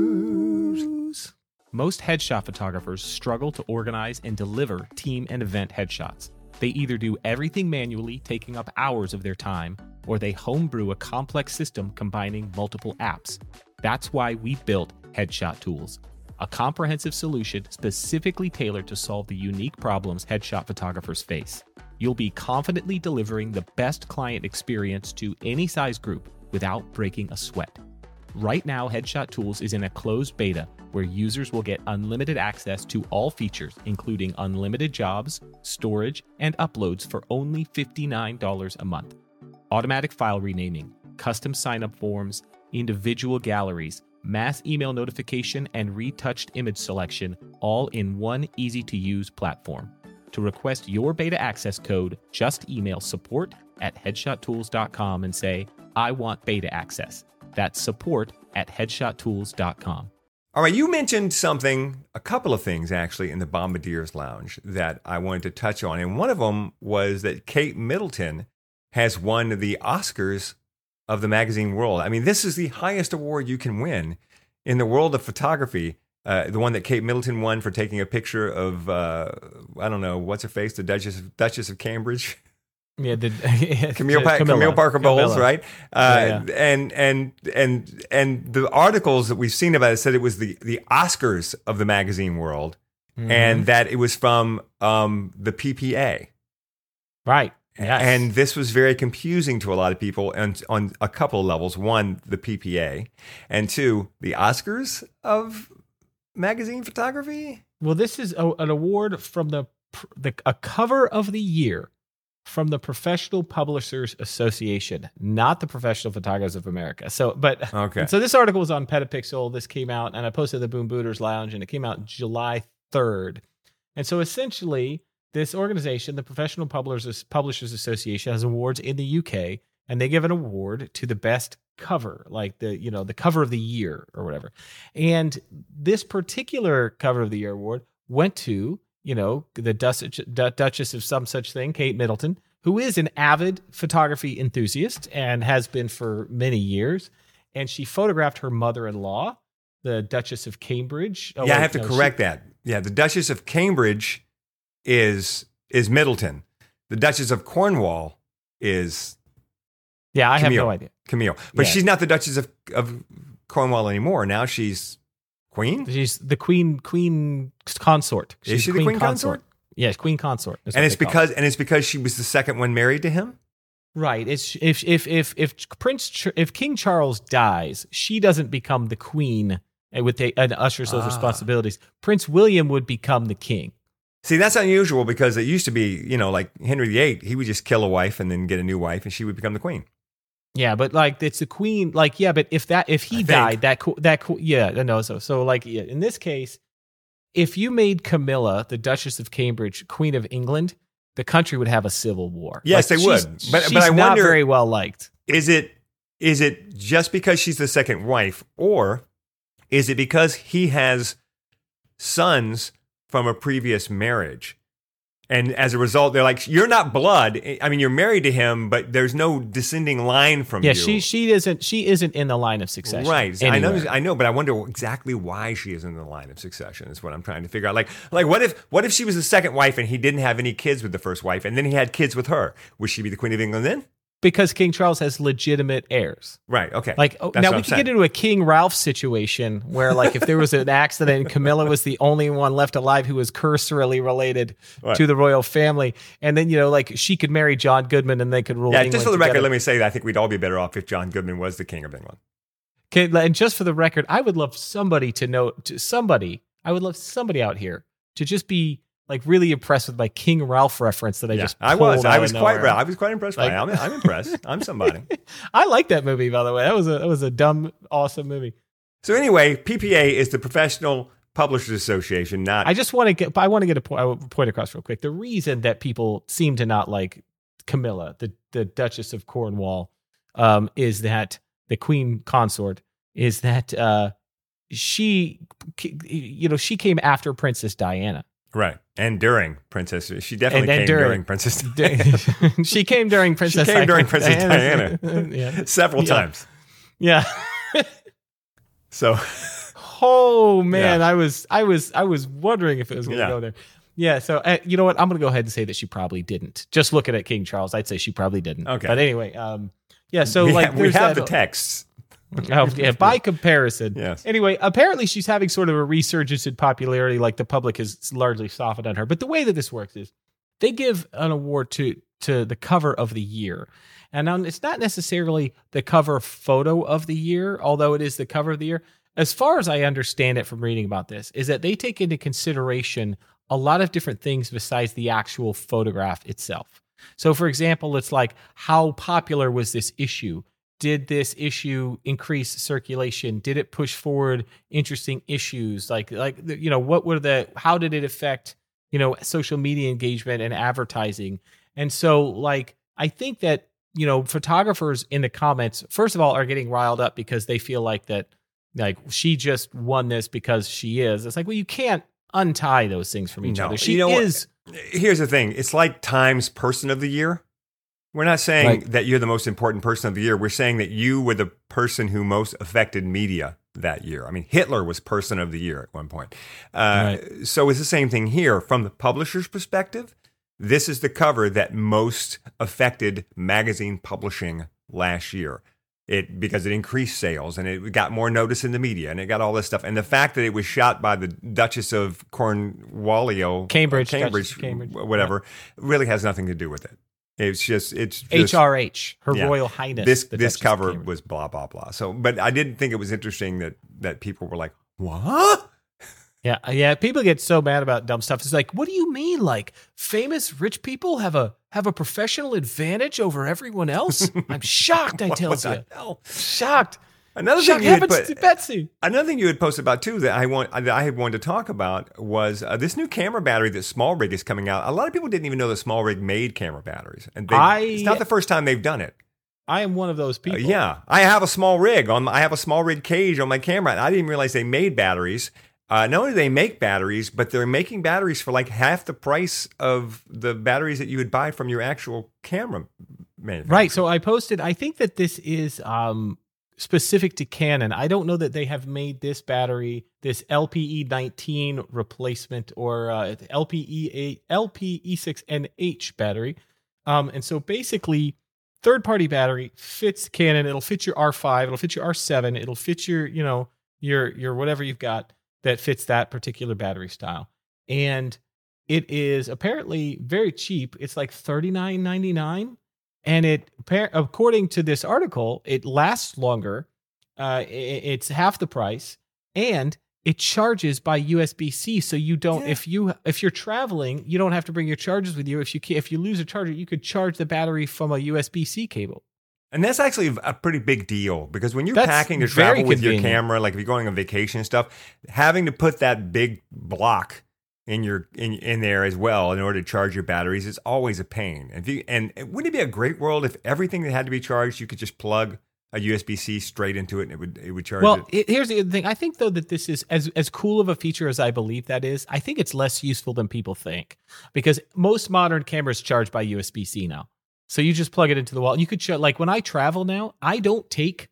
Speaker 3: News.
Speaker 4: Most headshot photographers struggle to organize and deliver team and event headshots. They either do everything manually, taking up hours of their time, or they homebrew a complex system combining multiple apps. That's why we built Headshot Tools, a comprehensive solution specifically tailored to solve the unique problems headshot photographers face. You'll be confidently delivering the best client experience to any size group without breaking a sweat. Right now, Headshot Tools is in a closed beta where users will get unlimited access to all features, including unlimited jobs, storage, and uploads for only $59 a month. Automatic file renaming, custom sign-up forms, individual galleries, mass email notification, and retouched image selection, all in one easy-to-use platform. To request your beta access code, just email support@headshottools.com and say, I want beta access. That's support@headshottools.com.
Speaker 3: All right, you mentioned something, a couple of things actually, in the Bombardiers Lounge that I wanted to touch on. And one of them was that Kate Middleton has won the Oscars of the magazine world. I mean, this is the highest award you can win in the world of photography. The one that Kate Middleton won for taking a picture of, I don't know, what's her face, the Duchess of Cambridge.
Speaker 1: Yeah,
Speaker 3: Camille Parker Bowles, right? And the articles that we've seen about it said it was the Oscars of the magazine world, and that it was from the PPA.
Speaker 1: Right. Yes.
Speaker 3: And this was very confusing to a lot of people and on a couple of levels. One, the PPA, and two, the Oscars of magazine photography.
Speaker 1: Well, this is an award from a cover of the year from the Professional Publishers Association, not the Professional Photographers of America. So this article was on Petapixel. This came out, and I posted the Boom Booters Lounge, and it came out July 3rd. And so essentially, this organization, the Professional Publishers Association, has awards in the UK, and they give an award to the best cover, like the cover of the year or whatever. And this particular cover of the year award went to the Duchess of some such thing, Kate Middleton, who is an avid photography enthusiast and has been for many years. And she photographed her mother-in-law, the Duchess of Cambridge.
Speaker 3: I have to correct that. Yeah, the Duchess of Cambridge is Middleton. The Duchess of Cornwall is
Speaker 1: I
Speaker 3: Camille.
Speaker 1: have no idea.
Speaker 3: Camille. But she's not the Duchess of Cornwall anymore. Now she's Queen?
Speaker 1: She's the queen consort.
Speaker 3: Is she the queen consort?
Speaker 1: Yes, queen consort.
Speaker 3: And it's because she was the second one married to him?
Speaker 1: Right. It's if King Charles dies, she doesn't become the queen and ushers those responsibilities. Prince William would become the king.
Speaker 3: See, that's unusual because it used to be, like Henry VIII, he would just kill a wife and then get a new wife and she would become the queen.
Speaker 1: Yeah, but it's the queen. But if he died, in this case, if you made Camilla, the Duchess of Cambridge, Queen of England, the country would have a civil war.
Speaker 3: Yes, they would. But
Speaker 1: she's
Speaker 3: I wonder,
Speaker 1: not very well liked.
Speaker 3: Is it just because she's the second wife, or is it because he has sons from a previous marriage? And as a result, they're like, you're not blood. I mean, you're married to him, but there's no descending line from you.
Speaker 1: Yeah, she isn't in the line of succession.
Speaker 3: Right. I know, but I wonder exactly why she isn't in the line of succession is what I'm trying to figure out. Like what if she was the second wife and he didn't have any kids with the first wife and then he had kids with her? Would she be the Queen of England then?
Speaker 1: Because King Charles has legitimate heirs.
Speaker 3: Right, okay.
Speaker 1: Now we could get into a King Ralph situation where, if there was an accident and Camilla was the only one left alive who was cursorily related to the royal family, and then, she could marry John Goodman and they could rule England
Speaker 3: just for the
Speaker 1: together.
Speaker 3: record, let me say that I think we'd all be better off if John Goodman was the King of England.
Speaker 1: Okay, and just for the record, I would love somebody I would love somebody out here to just be really impressed with my King Ralph reference that I just pulled
Speaker 3: I was quite impressed by it. I'm impressed. I'm somebody.
Speaker 1: I like that movie, by the way. That was a dumb, awesome movie.
Speaker 3: So anyway, PPA is the Professional Publishers Association, not...
Speaker 1: I want to get a point across real quick. The reason that people seem to not like Camilla, the Duchess of Cornwall, is that the Queen Consort, is that she came after Princess Diana.
Speaker 3: Right. And during Princess, she definitely came during Princess Diana.
Speaker 1: She came during Princess
Speaker 3: Diana. Several times.
Speaker 1: Yeah.
Speaker 3: So.
Speaker 1: Oh man, yeah. I was wondering if it was going to go there. Yeah. So you know what? I'm going to go ahead and say that she probably didn't. Just looking at King Charles, I'd say she probably didn't.
Speaker 3: Okay.
Speaker 1: But anyway, yeah. So
Speaker 3: we have the texts.
Speaker 1: Oh, yeah, by comparison.
Speaker 3: Yes.
Speaker 1: Anyway, apparently she's having sort of a resurgence in popularity, the public has largely softened on her. But the way that this works is they give an award to the cover of the year. And it's not necessarily the cover photo of the year, although it is the cover of the year. As far as I understand it from reading about this, is that they take into consideration a lot of different things besides the actual photograph itself. So, for example, it's like, how popular was this issue? Did this issue increase circulation? Did it push forward interesting issues? Like what were how did it affect, social media engagement and advertising? And so, like, I think that, photographers in the comments, first of all, are getting riled up because they feel like that, like, she just won this because she is. It's like, well, you can't untie those things from each other. She is.
Speaker 3: Here's the thing. It's like Time's Person of the Year. We're not saying that you're the most important person of the year. We're saying that you were the person who most affected media that year. I mean, Hitler was Person of the Year at one point. So it's the same thing here. From the publisher's perspective, this is the cover that most affected magazine publishing last year. Because it increased sales and it got more notice in the media and it got all this stuff. And the fact that it was shot by the Duchess of Cornwallis,
Speaker 1: Cambridge,
Speaker 3: whatever, really has nothing to do with it. It's just
Speaker 1: HRH, Her Royal Highness.
Speaker 3: This cover was blah blah blah. So, but I didn't think it was interesting that people were like, "What?"
Speaker 1: Yeah. People get so mad about dumb stuff. It's like, what do you mean? Like, famous rich people have a professional advantage over everyone else? I'm shocked. I tell you, shocked.
Speaker 3: Another
Speaker 1: thing
Speaker 3: you had posted about too that I had wanted to talk about was this new camera battery that SmallRig is coming out. A lot of people didn't even know that SmallRig made camera batteries, and it's not the first time they've done it.
Speaker 1: I am one of those people.
Speaker 3: I have a SmallRig cage on my camera, and I didn't realize they made batteries. Not only do they make batteries, but they're making batteries for like half the price of the batteries that you would buy from your actual camera manufacturer.
Speaker 1: Right. So I posted. I think that this is specific to Canon. I don't know that they have made this battery, this LPE19 replacement, or LPE6NH battery. And so basically, third-party battery fits Canon. It'll fit your R5. It'll fit your R7. It'll fit your, your whatever you've got that fits that particular battery style. And it is apparently very cheap. It's like $39.99. And it, according to this article, it lasts longer. It's half the price, and it charges by USB-C. So you don't, if you're traveling, you don't have to bring your chargers with you. If you lose a charger, you could charge the battery from a USB-C cable.
Speaker 3: And that's actually a pretty big deal, because when you're packing to travel with your camera, like if you're going on vacation and stuff, having to put that big block in there as well in order to charge your batteries is always a pain. And wouldn't it be a great world if everything that had to be charged, you could just plug a USB-C straight into it and it would charge it?
Speaker 1: Well, here's the other thing. I think, though, that this is as cool of a feature as I believe that is. I think it's less useful than people think, because most modern cameras charge by USB-C now. So you just plug it into the wall. You could like when I travel now, I don't take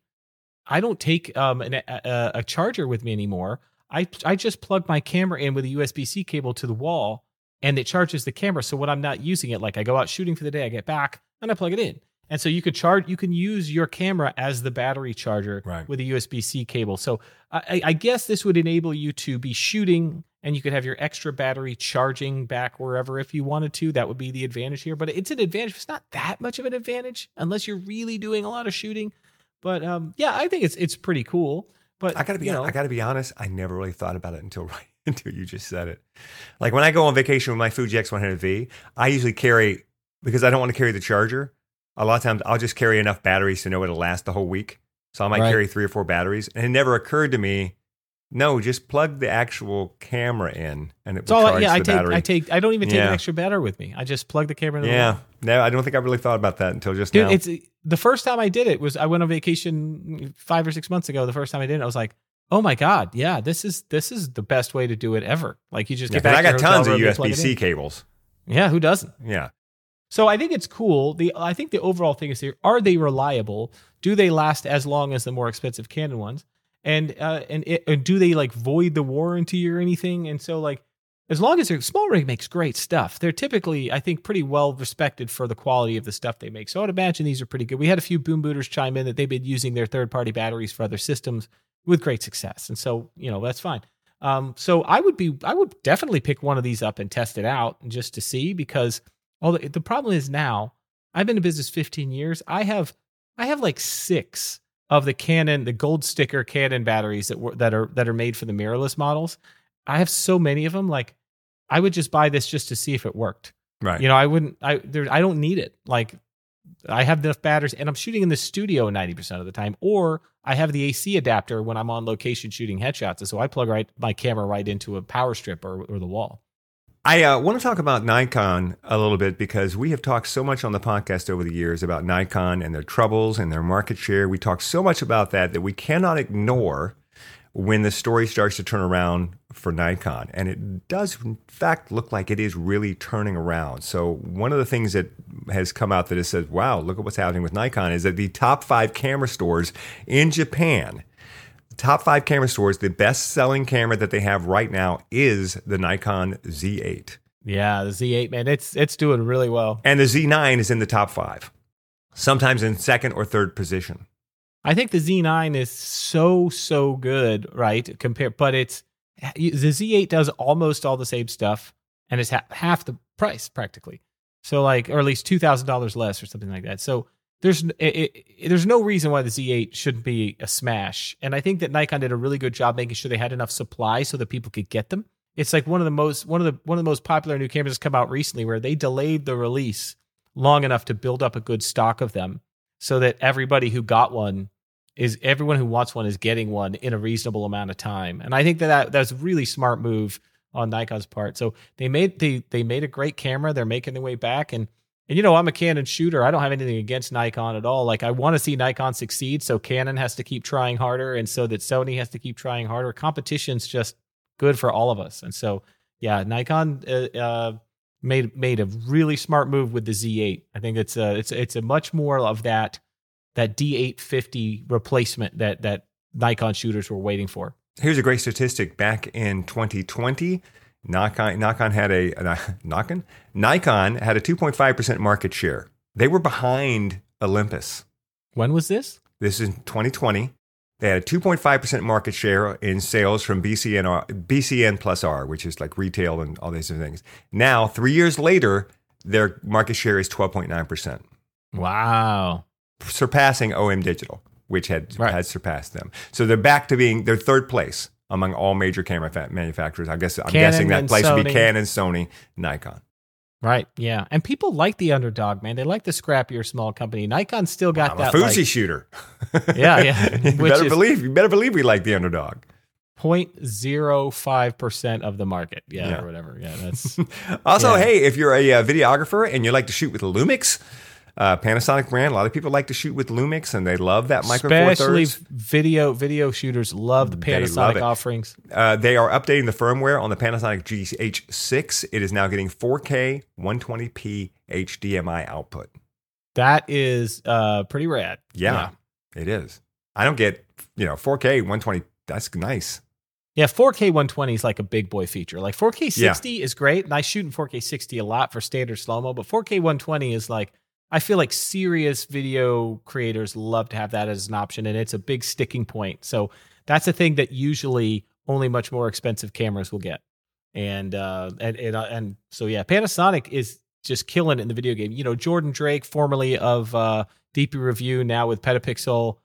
Speaker 1: a charger with me anymore. I just plug my camera in with a USB-C cable to the wall, and it charges the camera. So when I'm not using it, like I go out shooting for the day, I get back and I plug it in. And so you can use your camera as the battery charger with a USB-C cable. So I guess this would enable you to be shooting, and you could have your extra battery charging back wherever if you wanted to. That would be the advantage here. But it's an advantage. It's not that much of an advantage unless you're really doing a lot of shooting. But I think it's pretty cool. But
Speaker 3: I gotta be honest, I never really thought about it until you just said it. Like when I go on vacation with my Fuji X100V, I usually carry, because I don't want to carry the charger. A lot of times I'll just carry enough batteries to know it'll last the whole week. So I might carry 3 or 4 batteries. And it never occurred to me, no, just plug the actual camera in and it will charge the battery.
Speaker 1: I don't even take an extra battery with me. I just plug the camera in.
Speaker 3: No, I don't think I really thought about that until just now.
Speaker 1: It's the first time I did it was I went on vacation 5 or 6 months ago. The first time I did it, I was like, oh my God, yeah, this is the best way to do it ever. Like you just get back.
Speaker 3: I got tons of USB-C cables.
Speaker 1: Yeah, who doesn't?
Speaker 3: Yeah.
Speaker 1: So I think it's cool. I think the overall thing is, are they reliable? Do they last as long as the more expensive Canon ones? And do they like void the warranty or anything? And so like, as long as SmallRig makes great stuff, they're typically, I think, pretty well respected for the quality of the stuff they make. So I'd imagine these are pretty good. We had a few boom booters chime in that they've been using their third-party batteries for other systems with great success. And so, that's fine. So I would definitely pick one of these up and test it out just to see, because the problem is now, I've been in business 15 years. I have like 6 of the Canon, the gold sticker Canon batteries that are made for the mirrorless models. I have so many of them. Like, I would just buy this just to see if it worked.
Speaker 3: Right.
Speaker 1: You know, I don't need it. Like, I have enough batteries, and I'm shooting in the studio 90% of the time, or I have the AC adapter when I'm on location shooting headshots. And so I plug my camera right into a power strip or the wall.
Speaker 3: I want to talk about Nikon a little bit because we have talked so much on the podcast over the years about Nikon and their troubles and their market share. We talk so much about that we cannot ignore when the story starts to turn around for Nikon. And it does, in fact, look like it is really turning around. So one of the things that has come out that has said, wow, look at what's happening with Nikon, is that the top 5 camera stores in Japan, top 5 camera stores, the best-selling camera that they have right now is the Nikon Z8.
Speaker 1: Yeah, the Z8, man, it's doing really well.
Speaker 3: And the Z9 is in the top 5, sometimes in second or third position.
Speaker 1: I think the Z9 is so good, right? But the Z8 does almost all the same stuff, and it's half the price practically. So like, or at least $2,000 less or something like that. So there's no reason why the Z8 shouldn't be a smash. And I think that Nikon did a really good job making sure they had enough supply so that people could get them. It's like one of the most popular new cameras that's come out recently, where they delayed the release long enough to build up a good stock of them, so that everybody who got one everyone who wants one is getting one in a reasonable amount of time. And I think that's a really smart move on Nikon's part. So they made a great camera. They're making their way back. And you know, I'm a Canon shooter. I don't have anything against Nikon at all. Like, I want to see Nikon succeed. So Canon has to keep trying harder, and so that Sony has to keep trying harder. Competition's just good for all of us. And so, yeah, Nikon made a really smart move with the Z8. I think it's a much more of that D850 replacement that Nikon shooters were waiting for.
Speaker 3: Here's a great statistic. Back in 2020, Nikon had a 2.5% market share. They were behind Olympus.
Speaker 1: When was this?
Speaker 3: This is 2020. They had a 2.5% market share in sales from BCN plus R, which is like retail and all these other things. Now, 3 years later, their market share is 12.9%.
Speaker 1: Wow.
Speaker 3: Surpassing OM Digital, which had surpassed them. So they're back to being their third place among all major camera manufacturers. I'm guessing that place would be Canon, Sony, Nikon.
Speaker 1: Right, yeah. And people like the underdog, man. They like the scrappier small company. Nikon still got
Speaker 3: I'm
Speaker 1: that.
Speaker 3: a Fuji shooter.
Speaker 1: Yeah.
Speaker 3: You better believe we like the underdog.
Speaker 1: 0.05% of the market. Yeah, or whatever. Yeah, that's
Speaker 3: also, hey, if you're a videographer and you like to shoot with Lumix, Panasonic brand, a lot of people like to shoot with Lumix, and they love that micro four thirds.
Speaker 1: Especially video shooters love the Panasonic offerings.
Speaker 3: They are updating the firmware on the Panasonic GH6. It is now getting 4K 120p HDMI output.
Speaker 1: That is pretty rad.
Speaker 3: Yeah, it is. I don't get 4K 120. That's nice.
Speaker 1: Yeah, 4K 120 is like a big boy feature. Like 4K 60 is great, and I shoot in 4K 60 a lot for standard slow-mo, but 4K 120 is like, I feel like serious video creators love to have that as an option, and it's a big sticking point. So that's a thing that usually only much more expensive cameras will get. And so yeah, Panasonic is just killing it in the video game. You know, Jordan Drake, formerly of DP Review, now with Petapixel,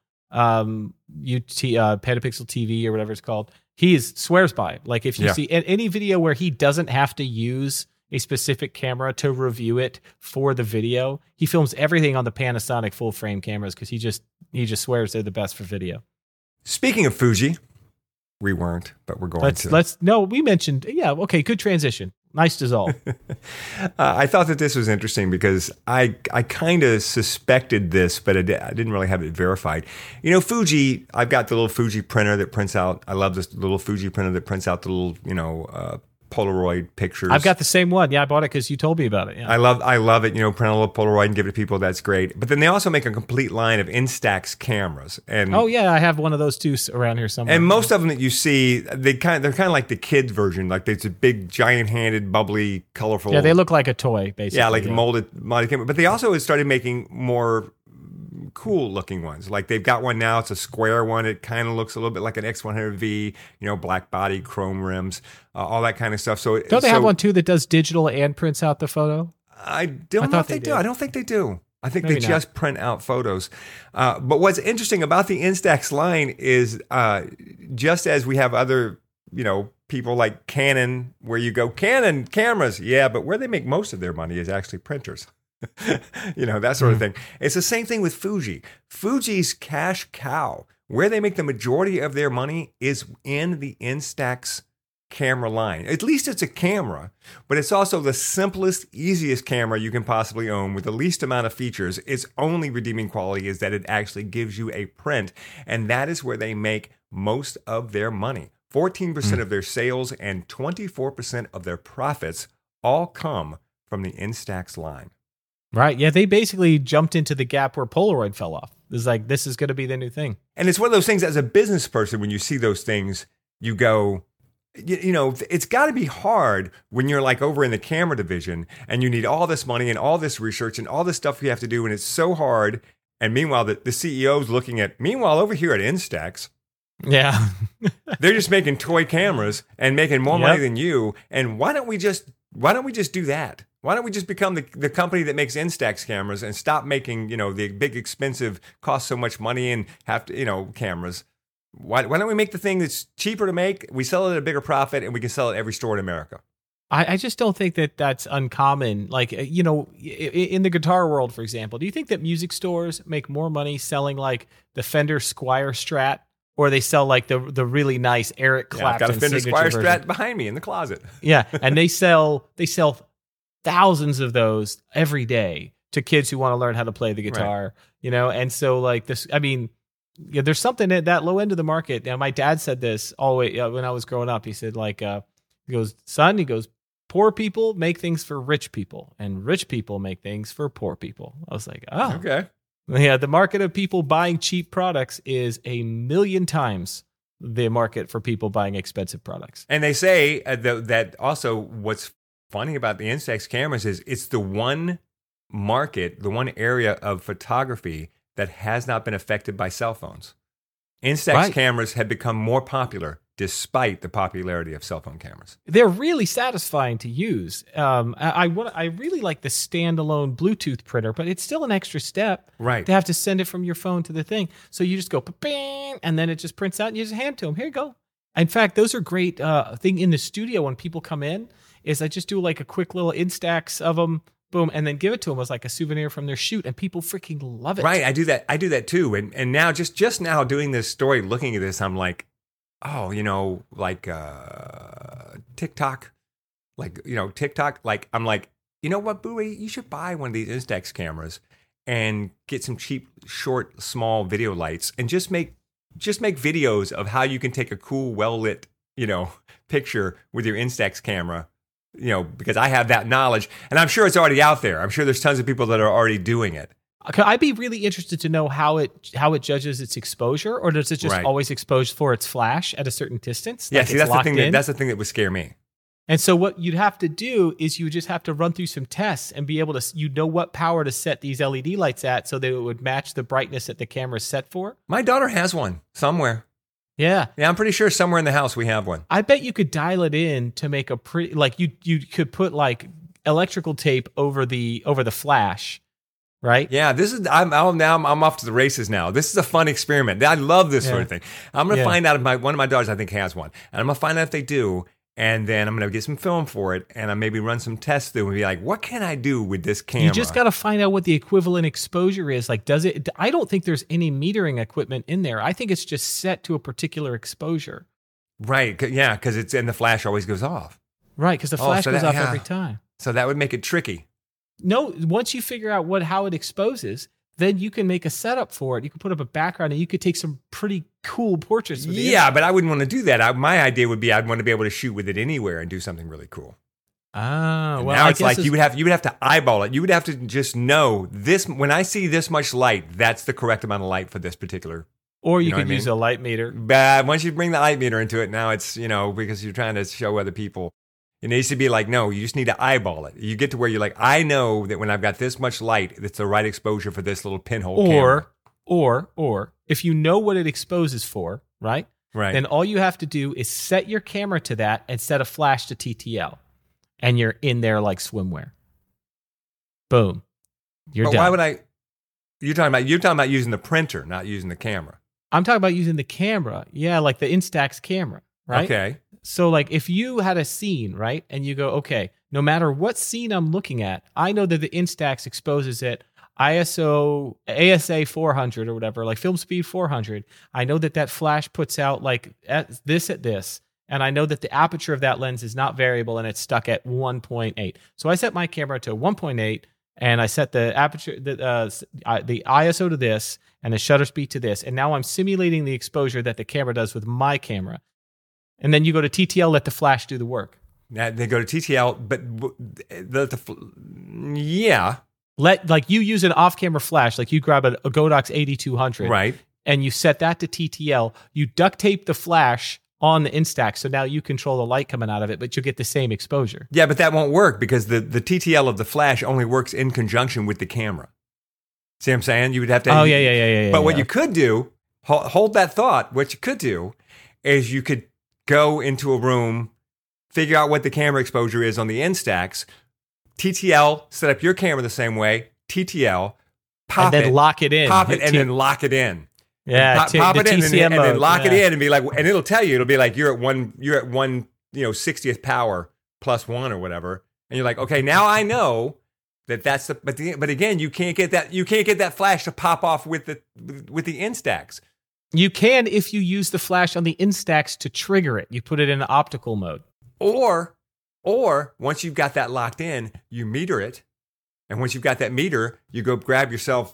Speaker 1: Petapixel TV or whatever it's called, he swears by it. Like, if you see any video where he doesn't have to use a specific camera to review it for the video, he films everything on the Panasonic full frame cameras because he just swears they're the best for video.
Speaker 3: Speaking of Fuji, we weren't, but we're going to.
Speaker 1: We mentioned, okay, good transition. Nice dissolve.
Speaker 3: I thought that this was interesting because I kind of suspected this, but I didn't really have it verified. You know, Fuji, I've got the little Fuji printer that prints out. I love this little Fuji printer that prints out the little, Polaroid pictures.
Speaker 1: I've got the same one. Yeah, I bought it because you told me about it. Yeah.
Speaker 3: I love it. Print a little Polaroid and give it to people. That's great. But then they also make a complete line of Instax cameras. And
Speaker 1: I have one of those too around here somewhere.
Speaker 3: And most of them that you see, they're kind of like the kid version. Like, it's a big, giant-handed, bubbly, colorful.
Speaker 1: Yeah, they look like a toy, basically.
Speaker 3: Yeah, like molded camera. But they also started making more cool-looking ones. Like, they've got one now. It's a square one. It kind of looks a little bit like an X100V. Black body, chrome rims, all that kind of stuff. So
Speaker 1: don't they have one too that does digital and prints out the photo?
Speaker 3: I don't know if they do. I don't think they do. I think
Speaker 1: Maybe
Speaker 3: they
Speaker 1: not.
Speaker 3: just print out photos. But what's interesting about the Instax line is just as we have other, people like Canon, where you go, Canon cameras. Yeah, but where they make most of their money is actually printers. That sort of thing. It's the same thing with Fuji. Fuji's cash cow, where they make the majority of their money is in the Instax camera line. At least it's a camera, but it's also the simplest, easiest camera you can possibly own with the least amount of features. Its only redeeming quality is that it actually gives you a print, and that is where they make most of their money. 14% of their sales and 24% of their profits all come from the Instax line.
Speaker 1: Right. Yeah, they basically jumped into the gap where Polaroid fell off. It's like, this is going to be the new thing.
Speaker 3: And it's one of those things, as a business person, when you see those things, you go, it's got to be hard when you're like over in the camera division and you need all this money and all this research and all this stuff you have to do. And it's so hard. And meanwhile, the CEO's looking at, over here at Instax,
Speaker 1: Yeah.
Speaker 3: they're just making toy cameras and making more money than you. And why don't we just do that? Why don't we just become the company that makes Instax cameras and stop making, the big expensive, cost so much money and have to, cameras? Why don't we make the thing that's cheaper to make? We sell it at a bigger profit and we can sell it every store in America.
Speaker 1: I just don't think that that's uncommon. Like, in the guitar world, for example, do you think that music stores make more money selling like the Fender Squier Strat, or they sell like the really nice Eric Clapton
Speaker 3: I've got a Fender
Speaker 1: signature
Speaker 3: Squier
Speaker 1: version?
Speaker 3: Strat behind me in the closet.
Speaker 1: Yeah, and they sell thousands of those every day to kids who want to learn how to play the guitar, and so like this, I mean, there's something at that low end of the market. Now, my dad said this always when I was growing up. He said, like, he goes, poor people make things for rich people, and rich people make things for poor people. I was like, oh,
Speaker 3: Okay.
Speaker 1: yeah. The market of people buying cheap products is 1,000,000 times the market for people buying expensive products.
Speaker 3: And they say that also what's funny about the Instax cameras is it's the one market, the one area of photography that has not been affected by cell phones. Instax cameras have become more popular despite the popularity of cell phone cameras.
Speaker 1: They're really satisfying to use. I really like the standalone Bluetooth printer, but it's still an extra step
Speaker 3: Right.
Speaker 1: to have to send it from your phone to the thing. So you just go, bang, and then it just prints out and you just hand it to them. Here you go. In fact, those are great thing in the studio when people come in is I just do like a quick little Instax of them, boom, and then give it to them as like a souvenir from their shoot, and people freaking love it.
Speaker 3: Right, I do that too. And now just now doing this story, looking at this, I'm like, oh, like TikTok, TikTok. Like I'm like, you know what, Bowie, you should buy one of these Instax cameras and get some cheap, short, small video lights and just make videos of how you can take a cool, well lit, picture with your Instax camera. Because I have that knowledge, and I'm sure it's already out there. I'm sure there's tons of people that are already doing it.
Speaker 1: I'd be really interested to know how it judges its exposure, or does it just always expose for its flash at a certain distance?
Speaker 3: Yeah,
Speaker 1: like
Speaker 3: see,
Speaker 1: it's
Speaker 3: that's the thing that would scare me.
Speaker 1: And so what you'd have to do is you just have to run through some tests and be able to, what power to set these LED lights at so that it would match the brightness that the camera is set for.
Speaker 3: My daughter has one somewhere.
Speaker 1: Yeah.
Speaker 3: Yeah, I'm pretty sure somewhere in the house we have one.
Speaker 1: I bet you could dial it in to make a pretty, like you could put like electrical tape over the flash, right?
Speaker 3: Yeah, I'm off to the races now. This is a fun experiment. I love this sort of thing. I'm going to find out if one of my daughters I think has one, and I'm going to find out if they do, and then I'm going to get some film for it, and I maybe run some tests through and be like, what can I do with this camera?
Speaker 1: You just got to find out what the equivalent exposure is. Like, I don't think there's any metering equipment in there. I think it's just set to a particular exposure.
Speaker 3: Right. Yeah, because the flash always goes off.
Speaker 1: Right, because the flash goes off every time.
Speaker 3: So that would make it tricky.
Speaker 1: No, once you figure out how it exposes, then you can make a setup for it. You can put up a background and you could take some pretty cool portraits with it.
Speaker 3: Yeah, but I wouldn't want to do that. My idea would be I'd want to be able to shoot with it anywhere and do something really cool.
Speaker 1: Ah, well,
Speaker 3: now it's like you would have to eyeball it. You would have to just know this. When I see this much light, that's the correct amount of light for this particular.
Speaker 1: Or you could use a light meter.
Speaker 3: But once you bring the light meter into it, now it's, because you're trying to show other people. It needs to be like, no, you just need to eyeball it. You get to where you're like, I know that when I've got this much light, it's the right exposure for this little pinhole camera.
Speaker 1: Or if you know what it exposes for, right?
Speaker 3: Right.
Speaker 1: Then all you have to do is set your camera to that and set a flash to TTL. And you're in there like swimwear. Boom. You're done.
Speaker 3: Why would I? You're talking about using the printer, not using the camera.
Speaker 1: I'm talking about using the camera. Yeah, like the Instax camera, right?
Speaker 3: Okay.
Speaker 1: So like if you had a scene, right? And you go, okay, no matter what scene I'm looking at, I know that the Instax exposes it ASA 400 or whatever, like film speed 400. I know that flash puts out like at this. And I know that the aperture of that lens is not variable and it's stuck at 1.8. So I set my camera to 1.8 and I set the aperture, the ISO to this and the shutter speed to this. And now I'm simulating the exposure that the camera does with my camera. And then you go to TTL, let the flash do the work.
Speaker 3: Now they go to TTL, but yeah.
Speaker 1: Like you use an off-camera flash, like you grab a Godox 8200.
Speaker 3: Right.
Speaker 1: And you set that to TTL. You duct tape the flash on the Instax, so now you control the light coming out of it, but you'll get the same exposure.
Speaker 3: Yeah, but that won't work because the TTL of the flash only works in conjunction with the camera. See what I'm saying? You would have to...
Speaker 1: Oh, yeah.
Speaker 3: But what you could do, hold that thought, what you could do is you could go into a room, figure out what the camera exposure is on the Instax, TTL, set up your camera the same way, TTL, pop it.
Speaker 1: And then lock it in.
Speaker 3: Pop it and then lock it in.
Speaker 1: Yeah,
Speaker 3: pop it in and then lock it
Speaker 1: yeah.
Speaker 3: in and be like, and it'll tell you, it'll be like you're at one 60th power plus one or whatever, and you're like, okay, now I know that's the. But again, you can't get that flash to pop off with the Instax.
Speaker 1: You can if you use the flash on the Instax to trigger it. You put it in optical mode,
Speaker 3: or once you've got that locked in, you meter it, and once you've got that meter, you go grab yourself,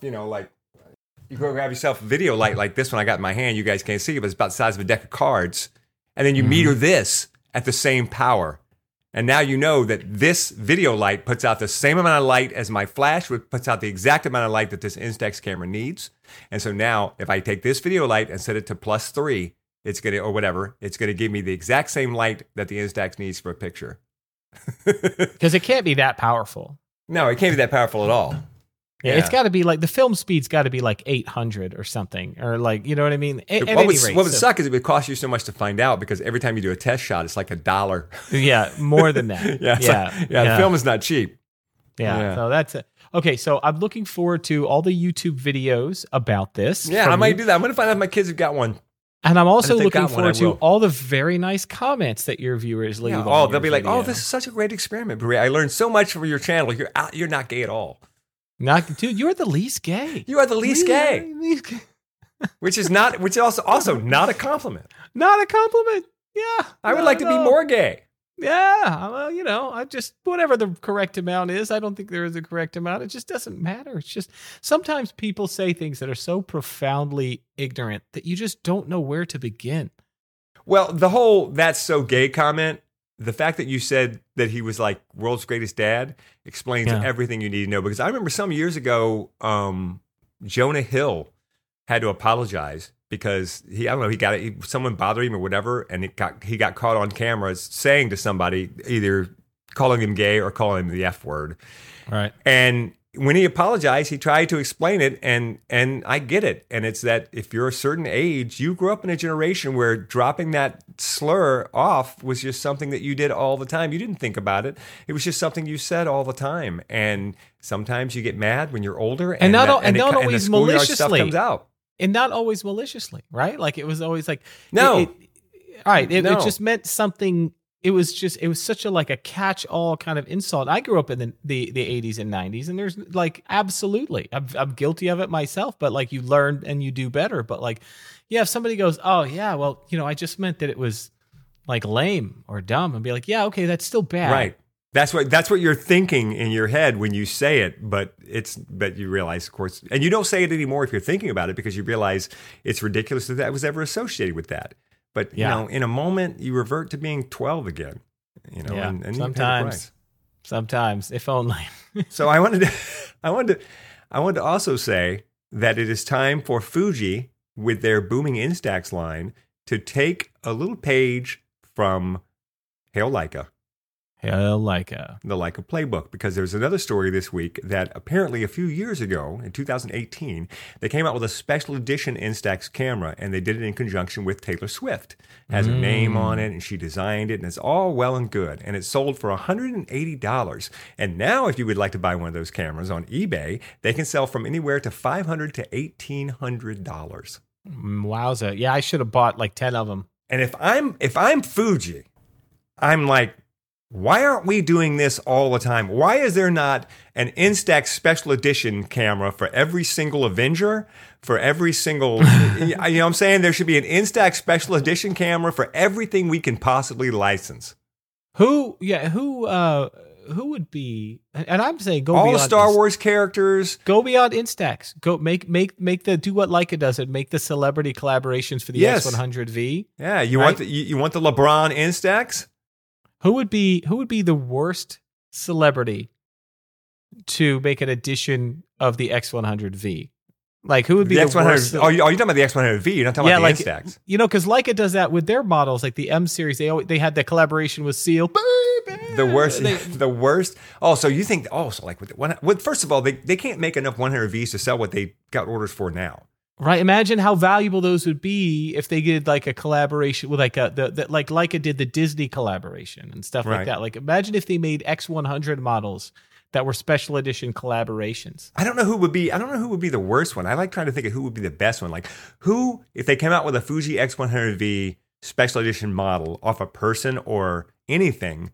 Speaker 3: You go grab yourself a video light like this one I got in my hand. You guys can't see it, but it's about the size of a deck of cards. And then you meter this at the same power. And now you know that this video light puts out the same amount of light as my flash, which puts out the exact amount of light that this Instax camera needs. And so now if I take this video light and set it to +3, it's going to give me the exact same light that the Instax needs for a picture.
Speaker 1: because it can't be that powerful.
Speaker 3: No, it can't be that powerful at all.
Speaker 1: Yeah, it's got to be like the film speed's got to be like 800 or something, or like, you know what I mean?
Speaker 3: What would suck is it would cost you so much to find out because every time you do a test shot, it's like $1.
Speaker 1: Yeah, more than that.
Speaker 3: The film is not cheap.
Speaker 1: Yeah, so that's it. Okay, so I'm looking forward to all the YouTube videos about this.
Speaker 3: Yeah, I might do that. I'm going to find out if my kids have got one.
Speaker 1: And I'm also looking forward to all the very nice comments that your viewers leave.
Speaker 3: Yeah, they'll be like, "Oh, this is such a great experiment, Beret. I learned so much from your channel. You're not gay at all."
Speaker 1: Dude, you're the least gay.
Speaker 3: You are the least gay. Which is also not a compliment.
Speaker 1: Not a compliment. Yeah.
Speaker 3: I would like to be more gay.
Speaker 1: Yeah. Well, I just, whatever the correct amount is, I don't think there is a correct amount. It just doesn't matter. It's just, sometimes people say things that are so profoundly ignorant that you just don't know where to begin.
Speaker 3: Well, the whole "that's so gay" comment, the fact that you said that he was like world's greatest dad explains everything you need to know. Because I remember some years ago, Jonah Hill had to apologize because someone bothered him or whatever, and he got caught on camera saying to somebody, either calling him gay or calling him the F word.
Speaker 1: Right.
Speaker 3: And when he apologized, he tried to explain it, and I get it. And it's that if you're a certain age, you grew up in a generation where dropping that slur off was just something that you did all the time. You didn't think about it. It was just something you said all the time. And sometimes you get mad when you're older, and not always maliciously stuff comes out.
Speaker 1: And not always maliciously, right? Like it was always like
Speaker 3: no.
Speaker 1: It just meant something. It was such a catch-all kind of insult. I grew up in the 80s and 90s, and there's like, absolutely, I'm guilty of it myself, but like you learn and you do better. But like, yeah, if somebody goes, "Oh yeah, well, I just meant that it was like lame or dumb," and be like, "Yeah, okay, that's still bad."
Speaker 3: Right. That's what you're thinking in your head when you say it, but you realize, of course, and you don't say it anymore if you're thinking about it because you realize it's ridiculous that was ever associated with that. But in a moment, you revert to being 12 again. And
Speaker 1: sometimes, if only.
Speaker 3: So I wanted to also say that it is time for Fuji, with their booming Instax line, to take a little page from Hail Leica
Speaker 1: Hell Leica.
Speaker 3: The Leica Playbook, because there's another story this week that apparently a few years ago, in 2018, they came out with a special edition Instax camera, and they did it in conjunction with Taylor Swift. It has her name on it, and she designed it, and it's all well and good. And it sold for $180. And now, if you would like to buy one of those cameras on eBay, they can sell from anywhere to $500 to $1,800.
Speaker 1: Wowza. Yeah, I should have bought like 10 of them.
Speaker 3: And if I'm Fuji, I'm like, why aren't we doing this all the time? Why is there not an Instax special edition camera for every single Avenger? For every single, you know what I'm saying? There should be an Instax special edition camera for everything we can possibly license.
Speaker 1: Who would be? And I'm saying go
Speaker 3: all
Speaker 1: beyond
Speaker 3: the Star Wars characters.
Speaker 1: Go beyond Instax. Go make the do what Leica does and make the celebrity collaborations for the X100V.
Speaker 3: Yeah, you
Speaker 1: right?
Speaker 3: want the LeBron Instax?
Speaker 1: Who would be the worst celebrity to make an edition of the X100V? Like, who would be the
Speaker 3: X100?
Speaker 1: worst?
Speaker 3: Oh, you're talking about the X100V. You're not talking about the Instax.
Speaker 1: You know, because Leica does that with their models, like the M series. They had the collaboration with Seal.
Speaker 3: The worst. The worst. Oh, so you think? Oh, so like with the one. Well, first of all, they can't make enough 100Vs to sell what they got orders for now.
Speaker 1: Right. Imagine how valuable those would be if they did like a collaboration with like like Leica did the Disney collaboration and stuff like that. Like, imagine if they made X100 models that were special edition collaborations.
Speaker 3: I don't know who would be the worst one. I like trying to think of who would be the best one. Like, who, if they came out with a Fuji X100V special edition model off a person or anything,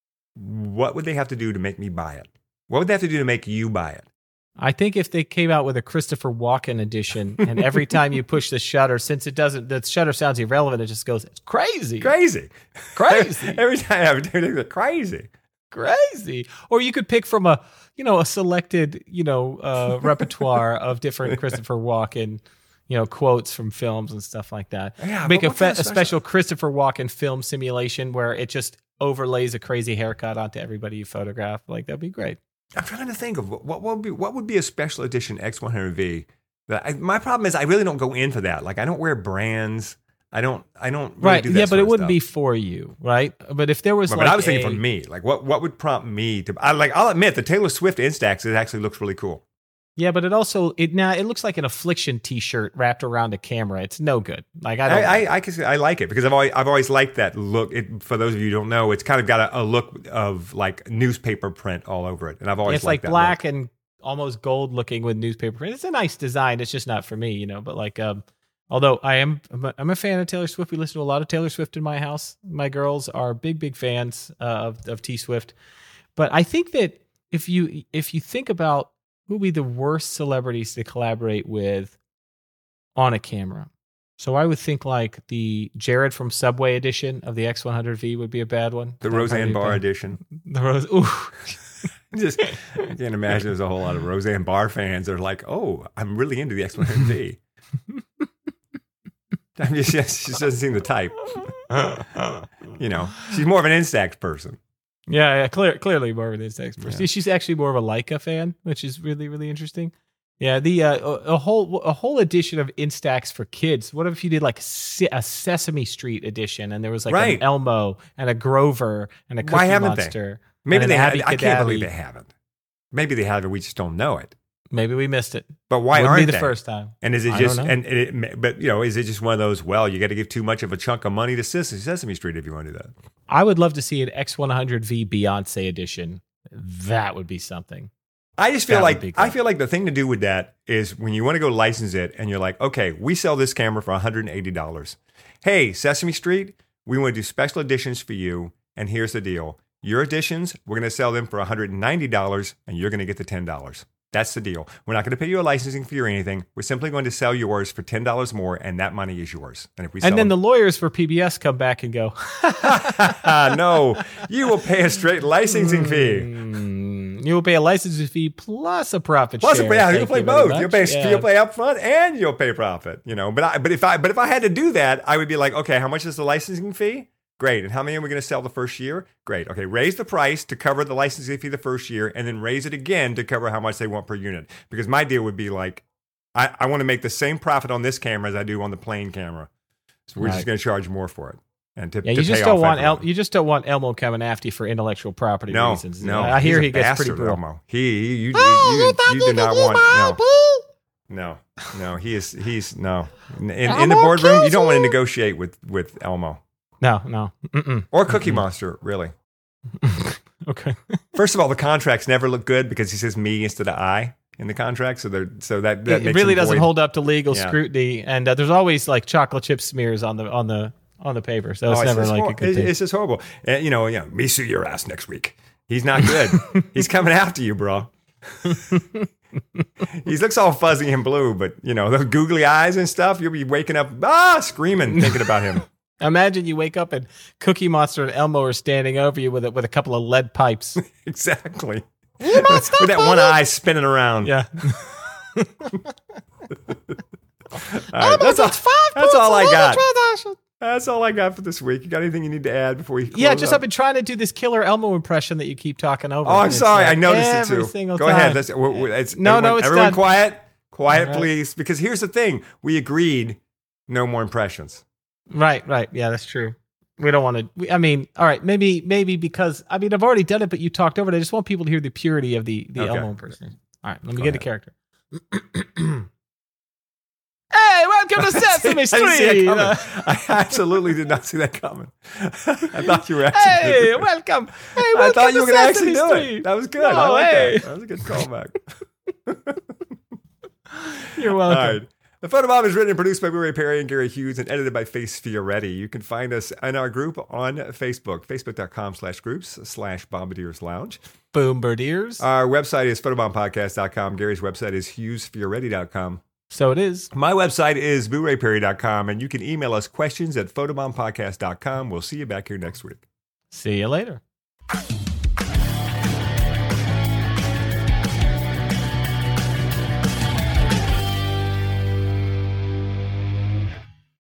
Speaker 3: what would they have to do to make me buy it? What would they have to do to make you buy it?
Speaker 1: I think if they came out with a Christopher Walken edition, and every time you push the shutter, since the shutter sounds irrelevant, it just goes, it's crazy.
Speaker 3: Crazy. Every time I do it, crazy.
Speaker 1: Crazy. Or you could pick from a selected, repertoire of different Christopher Walken, quotes from films and stuff like that.
Speaker 3: Yeah,
Speaker 1: make a special Christopher Walken film simulation where it just overlays a crazy haircut onto everybody you photograph. Like, that'd be great.
Speaker 3: I'm trying to think of what would be a special edition X100V. My problem is I really don't go in for that. Like, I don't wear brands. I don't really do that.
Speaker 1: Yeah, but it wouldn't be for you, right? But if there was,
Speaker 3: but I was thinking for me, like what would prompt me to? I'll admit the Taylor Swift Instax, it actually looks really cool.
Speaker 1: Yeah, but it looks like an Affliction T-shirt wrapped around a camera. It's no good. Like,
Speaker 3: I like it because I've always liked that look. For those of you who don't know, it's kind of got a look of like newspaper print all over it, and I've always liked
Speaker 1: like
Speaker 3: that
Speaker 1: black
Speaker 3: look.
Speaker 1: And almost gold looking with newspaper print. It's a nice design. It's just not for me, But like, although I'm a fan of Taylor Swift. We listen to a lot of Taylor Swift in my house. My girls are big fans of T Swift. But I think that if you think about who would be the worst celebrities to collaborate with on a camera. So I would think like the Jared from Subway edition of the X100V would be a bad one.
Speaker 3: The Roseanne Barr edition.
Speaker 1: The Rose. Ooh.
Speaker 3: I can't imagine there's a whole lot of Roseanne Barr fans that are like, oh, I'm really into the X100V. She just doesn't seem the type. She's more of an Instax person.
Speaker 1: Yeah, clearly more of an Instax person. Yeah. She's actually more of a Leica fan, which is really, really interesting. Yeah, the a whole edition of Instax for kids. What if you did like a Sesame Street edition, and there was like an Elmo and a Grover and a Cookie Monster?
Speaker 3: Maybe they have. I can't believe they haven't. Maybe they have, and we just don't know it.
Speaker 1: Maybe we missed it.
Speaker 3: But why aren't
Speaker 1: they?
Speaker 3: The
Speaker 1: first time.
Speaker 3: And is it just is it just one of those? Well, you got to give too much of a chunk of money to Sesame Street if you want to do that.
Speaker 1: I would love to see an X100V Beyonce edition. That would be something.
Speaker 3: I just feel like the thing to do with that is when you want to go license it, and you're like, okay, we sell this camera for $180. Hey, Sesame Street, we want to do special editions for you, and here's the deal: your editions, we're going to sell them for $190, and you're going to get the $10. That's the deal. We're not going to pay you a licensing fee or anything. We're simply going to sell yours for $10 more, and that money is yours. And then
Speaker 1: the lawyers for PBS come back and go,
Speaker 3: no, you will pay a straight licensing fee.
Speaker 1: You will pay a licensing fee plus a profit share.
Speaker 3: Yeah, you'll pay both. You'll pay up front and you'll pay profit. But if I had to do that, I would be like, okay, how much is the licensing fee? Great. And how many are we going to sell the first year? Great. Okay, raise the price to cover the licensing fee the first year, and then raise it again to cover how much they want per unit. Because my deal would be like, I want to make the same profit on this camera as I do on the plain camera. So we're just going to charge more for it. and to
Speaker 1: Yeah,
Speaker 3: to
Speaker 1: you just
Speaker 3: pay
Speaker 1: don't
Speaker 3: off
Speaker 1: want
Speaker 3: everyone.
Speaker 1: you just don't want Elmo coming after you for intellectual property reasons.
Speaker 3: No,
Speaker 1: I hear
Speaker 3: he's a
Speaker 1: he gets pretty
Speaker 3: bastard,
Speaker 1: brutal.
Speaker 3: Elmo. You do not want no. He's no. In the boardroom, you don't want to negotiate with Elmo
Speaker 1: No. Mm-mm.
Speaker 3: or Cookie Monster, really.
Speaker 1: Okay.
Speaker 3: First of all, the contracts never look good because he says me instead of I in the contract, so that
Speaker 1: It
Speaker 3: makes
Speaker 1: really
Speaker 3: them
Speaker 1: doesn't
Speaker 3: void.
Speaker 1: hold up to legal
Speaker 3: Yeah.
Speaker 1: scrutiny, and there's always like chocolate chip smears on the paper, so it's never
Speaker 3: just
Speaker 1: like a good thing.
Speaker 3: It's just horrible. And, me sue your ass next week. He's not good. He's coming after you, bro. He looks all fuzzy and blue, but those googly eyes and stuff. You'll be waking up screaming thinking about him.
Speaker 1: Imagine you wake up and Cookie Monster and Elmo are standing over you with a couple of lead pipes.
Speaker 3: Exactly. With that one eye spinning around.
Speaker 1: Yeah.
Speaker 3: All right, that's all I got. That's all I got for this week. You got anything you need to add before you close
Speaker 1: I've
Speaker 3: up?
Speaker 1: been trying to do this killer Elmo impression that you keep talking over.
Speaker 3: Oh, I'm
Speaker 1: It's
Speaker 3: sorry.
Speaker 1: like
Speaker 3: I noticed it
Speaker 1: every
Speaker 3: too.
Speaker 1: single
Speaker 3: Go
Speaker 1: time.
Speaker 3: ahead. It's
Speaker 1: No, it's
Speaker 3: everyone
Speaker 1: done.
Speaker 3: quiet,
Speaker 1: All right.
Speaker 3: please. Because here's the thing: we agreed, no more impressions.
Speaker 1: Right. Yeah, that's true. We don't want to. All right. Maybe because I've already done it, but you talked over it. I just want people to hear the purity of the
Speaker 3: Okay.
Speaker 1: Elmo impersonation. All right, let me
Speaker 3: Go
Speaker 1: get
Speaker 3: ahead.
Speaker 1: a character. Hey, welcome to Sesame
Speaker 3: I didn't see
Speaker 1: Street.
Speaker 3: that coming. I absolutely did not see that coming. I thought you were actually.
Speaker 1: Hey, welcome. Hey,
Speaker 3: I
Speaker 1: welcome
Speaker 3: thought you were
Speaker 1: to
Speaker 3: going to actually
Speaker 1: Sesame
Speaker 3: do
Speaker 1: Street.
Speaker 3: it. That was good.
Speaker 1: No,
Speaker 3: I like
Speaker 1: hey.
Speaker 3: that. That was a good callback.
Speaker 1: You're
Speaker 3: All
Speaker 1: welcome.
Speaker 3: right. The Photobomb is written and produced by Ray Perry and Gary Hughes and edited by Face Fioretti. You can find us in our group on Facebook, facebook.com/groups/Bombadier's Lounge.
Speaker 1: Boombardiers.
Speaker 3: Our website is photobombpodcast.com. Gary's website is hughesfioretti.com.
Speaker 1: So it is.
Speaker 3: My website is boorayperry.com, and you can email us questions at photobombpodcast.com. We'll see you back here next week.
Speaker 1: See you later.